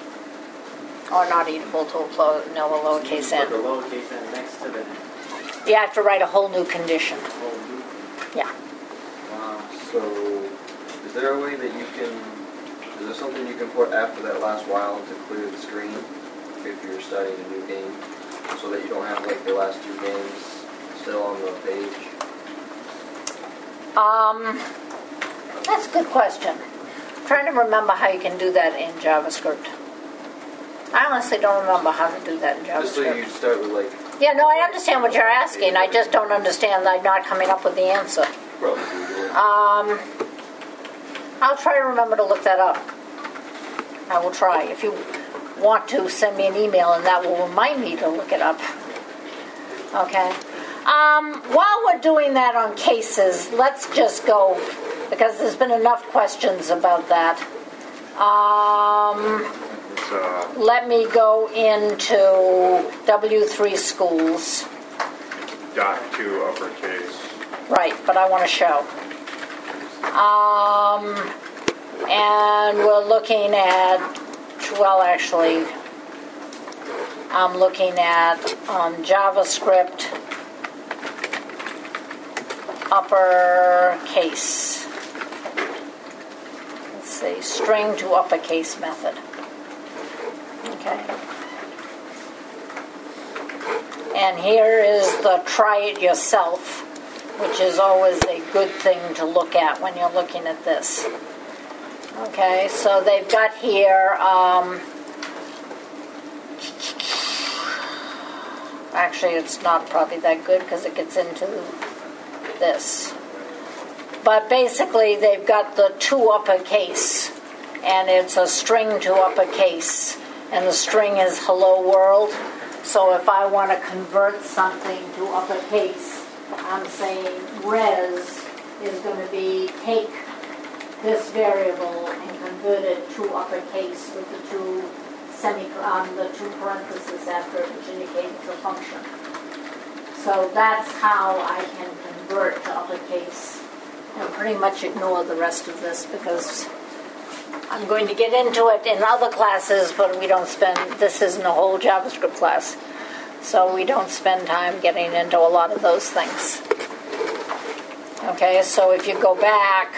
Or not equal to a lowercase n. Put the lowercase n next to the. You have to write a whole new condition. Yeah. So, is there a way that is there something you can put after that last while to clear the screen if you're starting a new game, so that you don't have like the last 2 games still on the page? That's a good question. I'm trying to remember how you can do that in JavaScript. I honestly don't remember how to do that in JavaScript. Just so you start with like... Yeah, no, I understand what you're asking. I just don't understand that I'm not coming up with the answer. I'll try to remember to look that up. I will try. If you want to, send me an email and that will remind me to look it up. Okay. While we're doing that on cases, let's just go, because there's been enough questions about that. It's, Let me go into W3 schools. dot 2 uppercase. Right, but I want to show. And we're looking at, well, actually, I'm looking at JavaScript uppercase. Let's see, string to uppercase method. Okay. And here is the try it yourself, which is always a good thing to look at when you're looking at this. Okay, so they've got here, actually it's not probably that good because it gets into this. But basically they've got the to uppercase, and it's a string to uppercase, and the string is hello world. So if I want to convert something to uppercase, I'm saying res is going to be take this variable and convert it to uppercase with the two the two parentheses after it, which indicates the function. So that's how I can convert to uppercase, and pretty much ignore the rest of this because I'm going to get into it in other classes, but we don't spend, this isn't a whole JavaScript class, so we don't spend time getting into a lot of those things. Okay, so if you go back,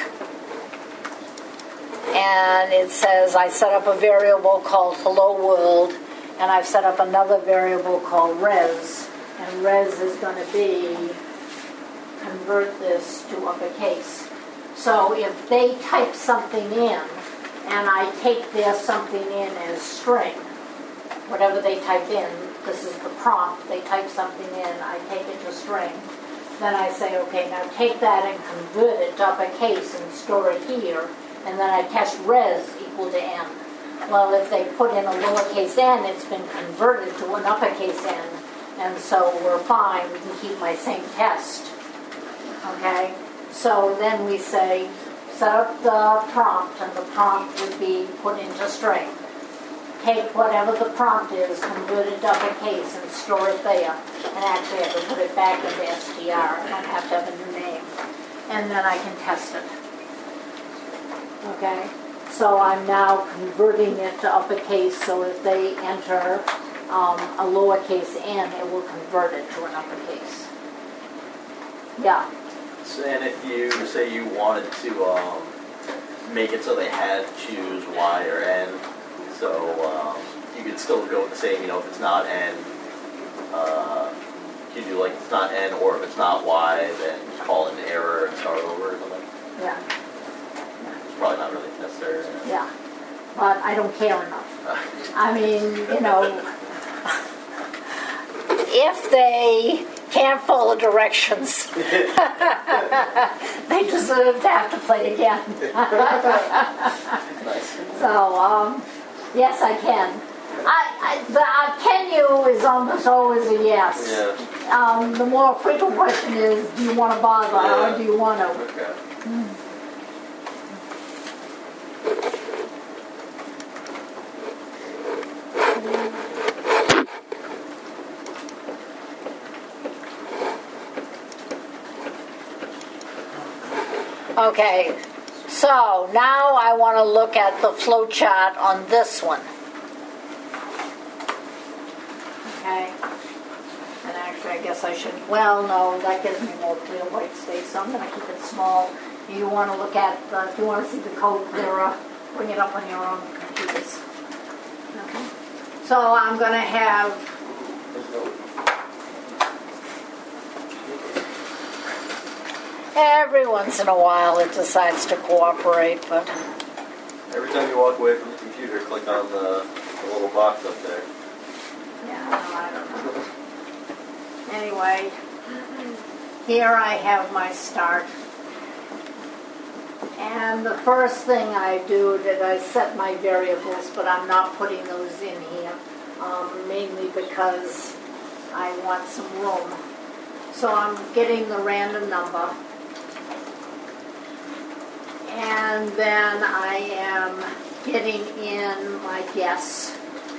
and it says I set up a variable called hello world, and I've set up another variable called res, and res is going to be convert this to uppercase. So if they type something in, and I take their something in as string, whatever they type in, this is the prompt, they type something in, I take it to string, then I say, okay, now take that and convert it to uppercase and store it here, and then I test res equal to n. Well, if they put in a lowercase n, it's been converted to an uppercase n, and so we're fine, we can keep my same test. Okay? So then we say, set up the prompt, and the prompt would be put into string. Take whatever the prompt is, convert it to uppercase, and store it there. And actually I can put it back into str. I don't have to have a new name. And then I can test it. Okay? So I'm now converting it to uppercase, so if they enter a lowercase n, it will convert it to an uppercase. Yeah. So, and if you say you wanted to make it so they had to choose Y or N, so you could still go with the same, if it's not N, you do like it's not N, or if it's not Y, then call an error and start over or something. Yeah. It's probably not really necessary. Yeah. But I don't care enough. I mean, if they can't follow directions, they deserve to have to play again. Nice. So, yes, I can. Can you is almost always a yes. Yeah. The more frequent question is, do you want to bother or do you want to? Okay. Okay, so now I want to look at the flow chart on this one. Okay, and actually I guess I should, well no, that gives me more clear white space, so I'm going to keep it small. You want to look at, if you want to see the code clearer, bring it up on your own computers. Okay, so I'm going to have every once in a while it decides to cooperate, but Every time you walk away from the computer, click on the little box up there. yeah, no, I don't know. Anyway, here I have my start. And the first thing I do is I set my variables, but I'm not putting those in here, mainly because I want some room. So I'm getting the random number. And then I am getting in my guess.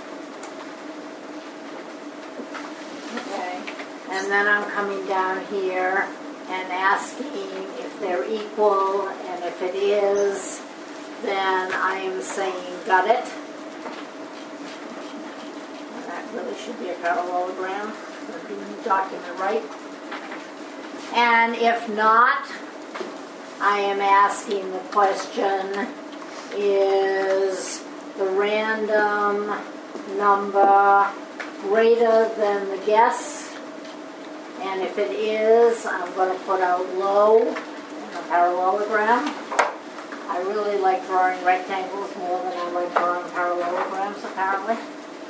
Okay. And then I'm coming down here and asking if they're equal, and if it is, then I am saying got it. And that really should be a parallelogram. I'm doing the document right. And if not, I am asking the question, is the random number greater than the guess? And if it is, I'm going to put out low in a parallelogram. I really like drawing rectangles more than I like drawing parallelograms, apparently.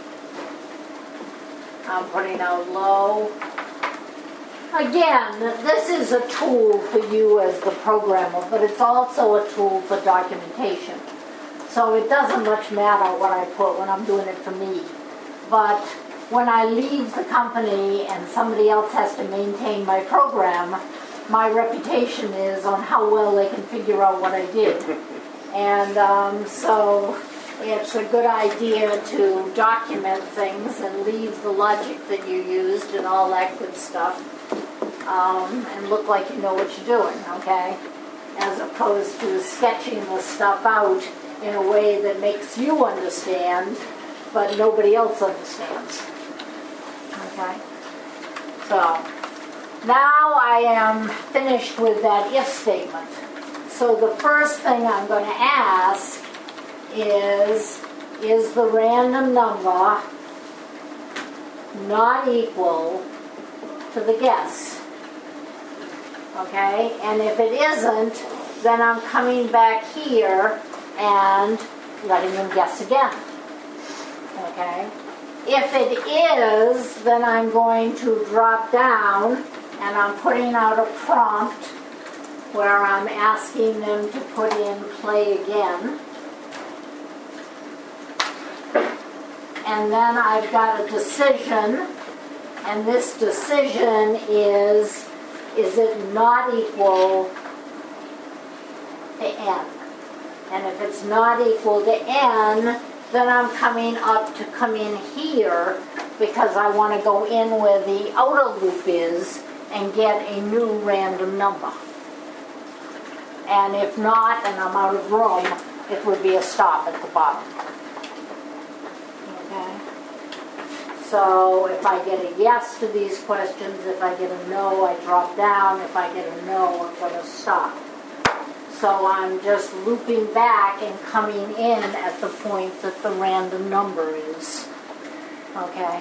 I'm putting out low. Again, this is a tool for you as the programmer, but it's also a tool for documentation. So it doesn't much matter what I put when I'm doing it for me. But when I leave the company and somebody else has to maintain my program, my reputation is on how well they can figure out what I did. And so it's a good idea to document things and leave the logic that you used and all that good stuff, and look like you know what you're doing, okay? As opposed to sketching the stuff out in a way that makes you understand, but nobody else understands. Okay? So, now I am finished with that if statement. So the first thing I'm going to ask is the random number not equal to the guess? Okay? And if it isn't, then I'm coming back here and letting them guess again. Okay? If it is, then I'm going to drop down and I'm putting out a prompt where I'm asking them to put in play again. And then I've got a decision, and this decision is it not equal to n? And if it's not equal to n, then I'm coming up to come in here because I want to go in where the outer loop is and get a new random number. And if not, and I'm out of room, it would be a stop at the bottom. Okay? So if I get a yes to these questions, if I get a no, I drop down. If I get a no, I'm going to stop. So I'm just looping back and coming in at the point that the random number is. Okay?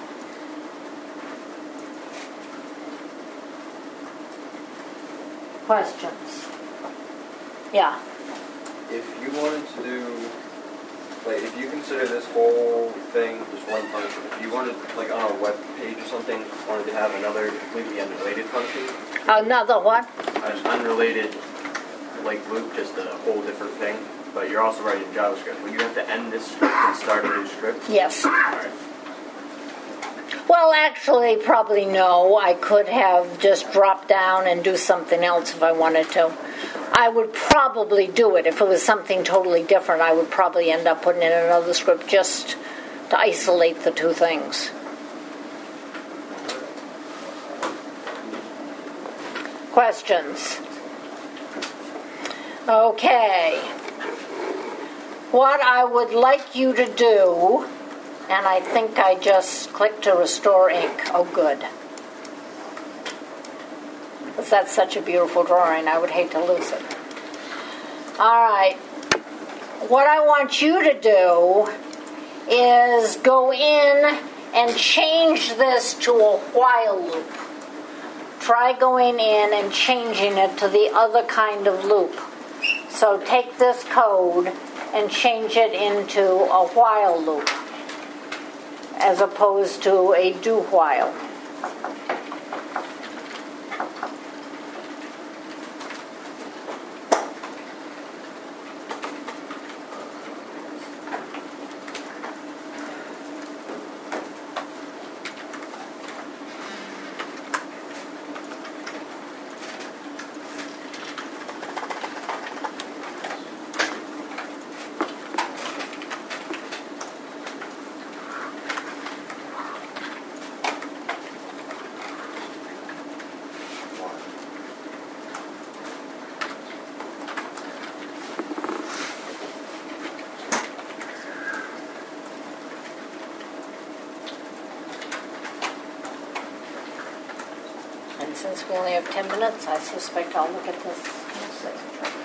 Questions? Yeah. If you wanted to do, like, if you consider this whole thing just one function, if you wanted, like, on a web page or something, wanted to have another completely unrelated function, Another what? an unrelated, like, loop, just a whole different thing, but you're also writing JavaScript, would you have to end this script and start a new script? Yes. Alright. Well, actually, probably no. I could have just dropped down and do something else if I wanted to. I would probably do it. If it was something totally different, I would probably end up putting in another script just to isolate the two things. Questions? Okay. What I would like you to do, and I think I just clicked to restore ink. Oh, good. Because that's such a beautiful drawing. I would hate to lose it. All right. What I want you to do is go in and change this to a while loop. Try going in and changing it to the other kind of loop. So take this code and change it into a while loop as opposed to a do while. since we only have 10 minutes, I suspect I'll look at this in a second.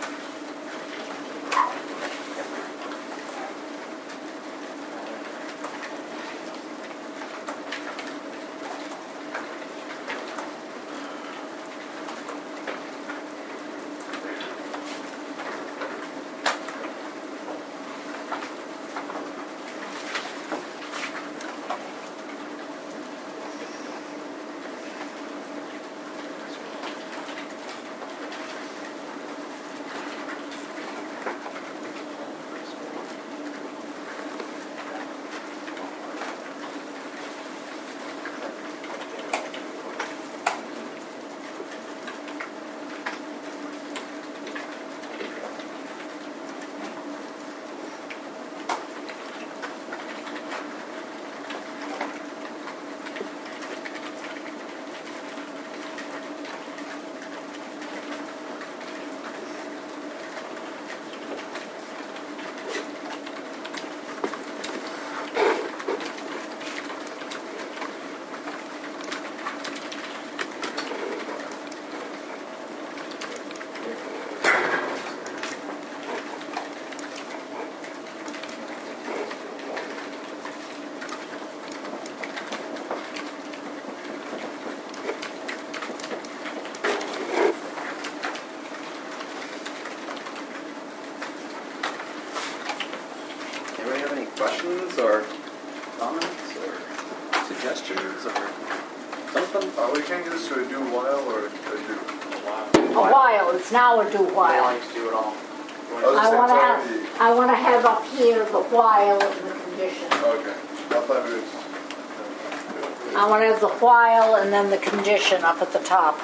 Anybody have any questions or comments or suggestions or something? We can't get this to a do while or a do. A while, it's now a do They while. always do it all. I want to have up here the while and the condition. Okay. I thought it was. I want to have the while and then the condition up at the top.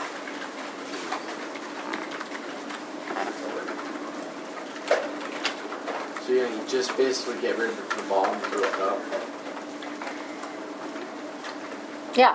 So you just basically get rid of the ball and throw it up. Yeah.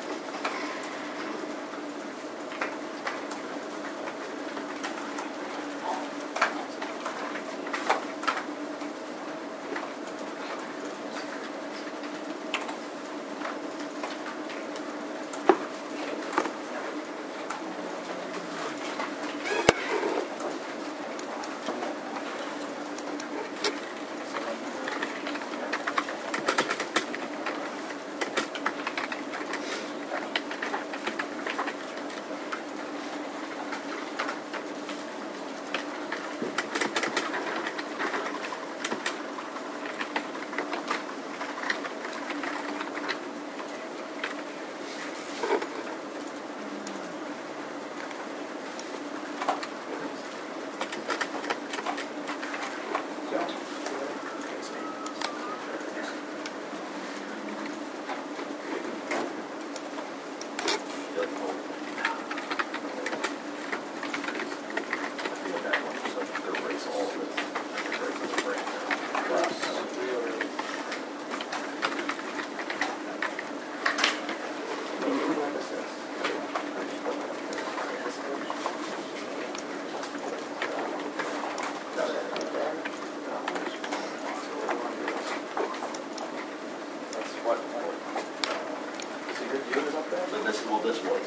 This was.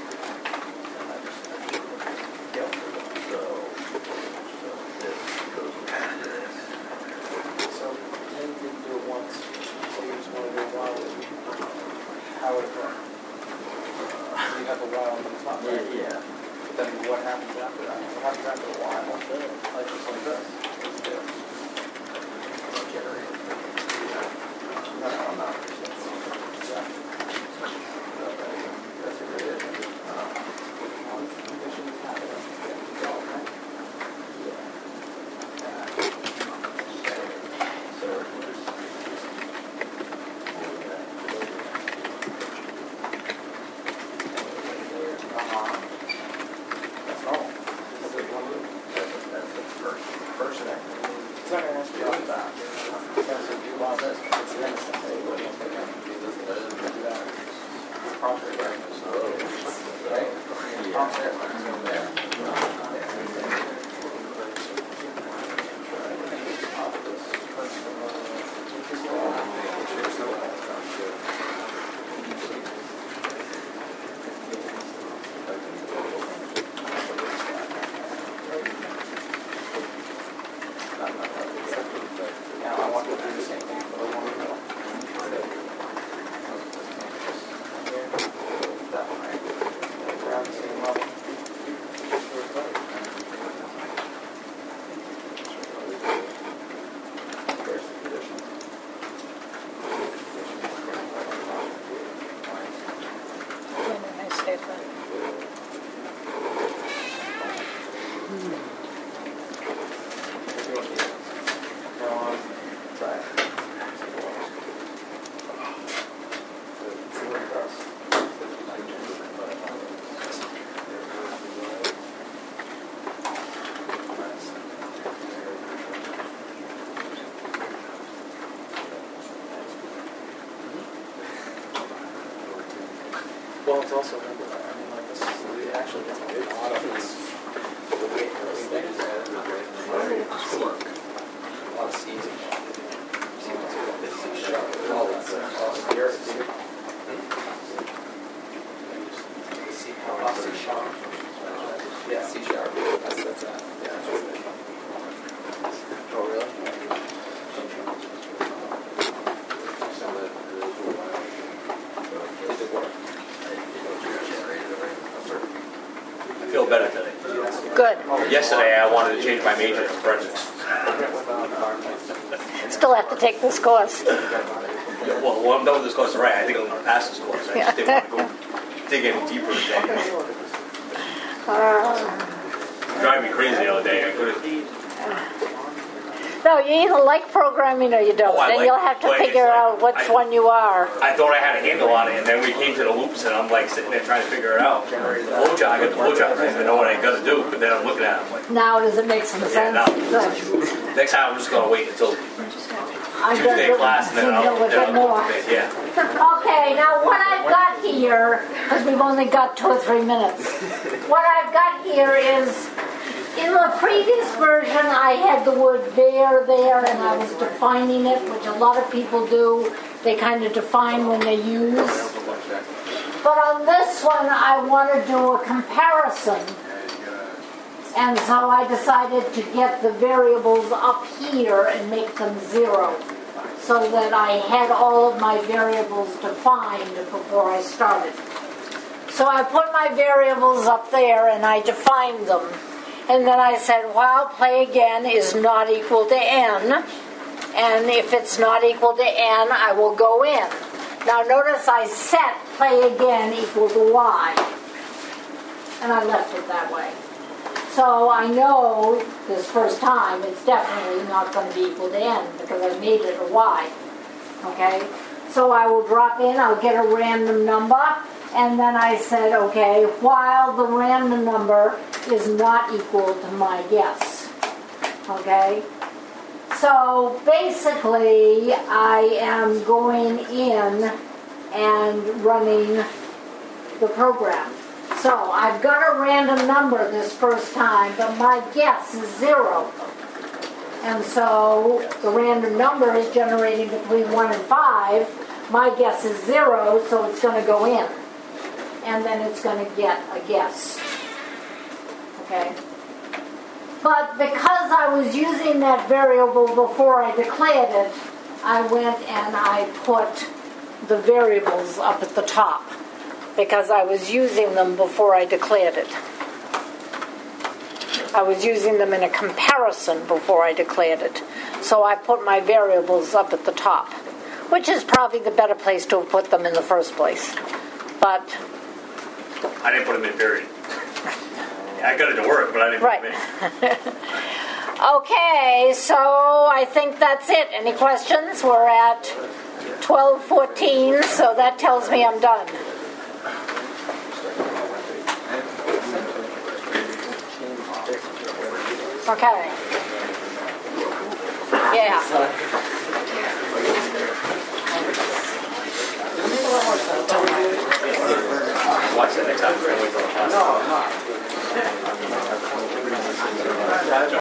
So then you didn't do it once, so you just want to do a while. How would it work? You have a while and it's not right. Yeah. But then what happens after that? What happens after a while? Like just like this. No, I'm not. That's a great idea. Once the conditions happen, it's all right. That's normal. That's what you want to do. That's the first thing. It's not going to ask you about that. It's going to say, do you want this? It's going to say, what do you think I can do this, do that? It's property, right? Right? paper. Well, it's also, I mean, like, this is, it actually gets a lot of this. The way those things are. A lot of season. All that stuff. Yeah, C sharp. That's that. Yeah. Oh, really? Did it work? I feel better today. Good. Yesterday, I wanted to change my major to forensics. Still have to take this course. Well, I'm done with this course, right? I think I'm going to pass this course. I just didn't want to go dig any deeper today. It drive me crazy the other day. I couldn't. No, you either like programming or you don't. Oh, I Then like you'll have to it, but it's figure like- out which one you are. I thought I had a handle on it, and then we came to the loops, and I'm like sitting there trying to figure it out. Blowjob, I got the blowjob right. I know what I got to do, but then I'm looking at it, I'm like, Now does it make some sense? yeah, now. Good. Next time I'm just going to wait until I Tuesday don't class, and then know I'll a bit more. yeah. Okay, now what I've got here, because we've only got 2 or 3 minutes, what I've got here is, in the previous version, I had the word there, and I was defining it, which a lot of people do. They kind of define when they use. But on this one, I want to do a comparison. And so I decided to get the variables up here and make them 0, so that I had all of my variables defined before I started. So I put my variables up there and I defined them. And then I said, while play again is not equal to n, and if it's not equal to n, I will go in. Now notice I set play again equal to y, and I left it that way. So I know this first time it's definitely not going to be equal to n because I made it a y. Okay? So I will drop in, I'll get a random number, and then I said, okay, while the random number is not equal to my guess. Okay? So basically, I am going in and running the program. So I've got a random number this first time, but my guess is 0. And so the random number is generating between 1 and 5. My guess is 0, so it's going to go in. And then it's going to get a guess. Okay? But because I was using that variable before I declared it, I went and I put the variables up at the top because I was using them before I declared it. I was using them in a comparison before I declared it. So I put my variables up at the top, which is probably the better place to have put them in the first place. But I didn't put them in period. I got it to work, but I didn't right. put them in. Okay, so I think that's it. Any questions? We're at 12:14, so that tells me I'm done. Okay. Yeah. Watch that next time. No, I'm not.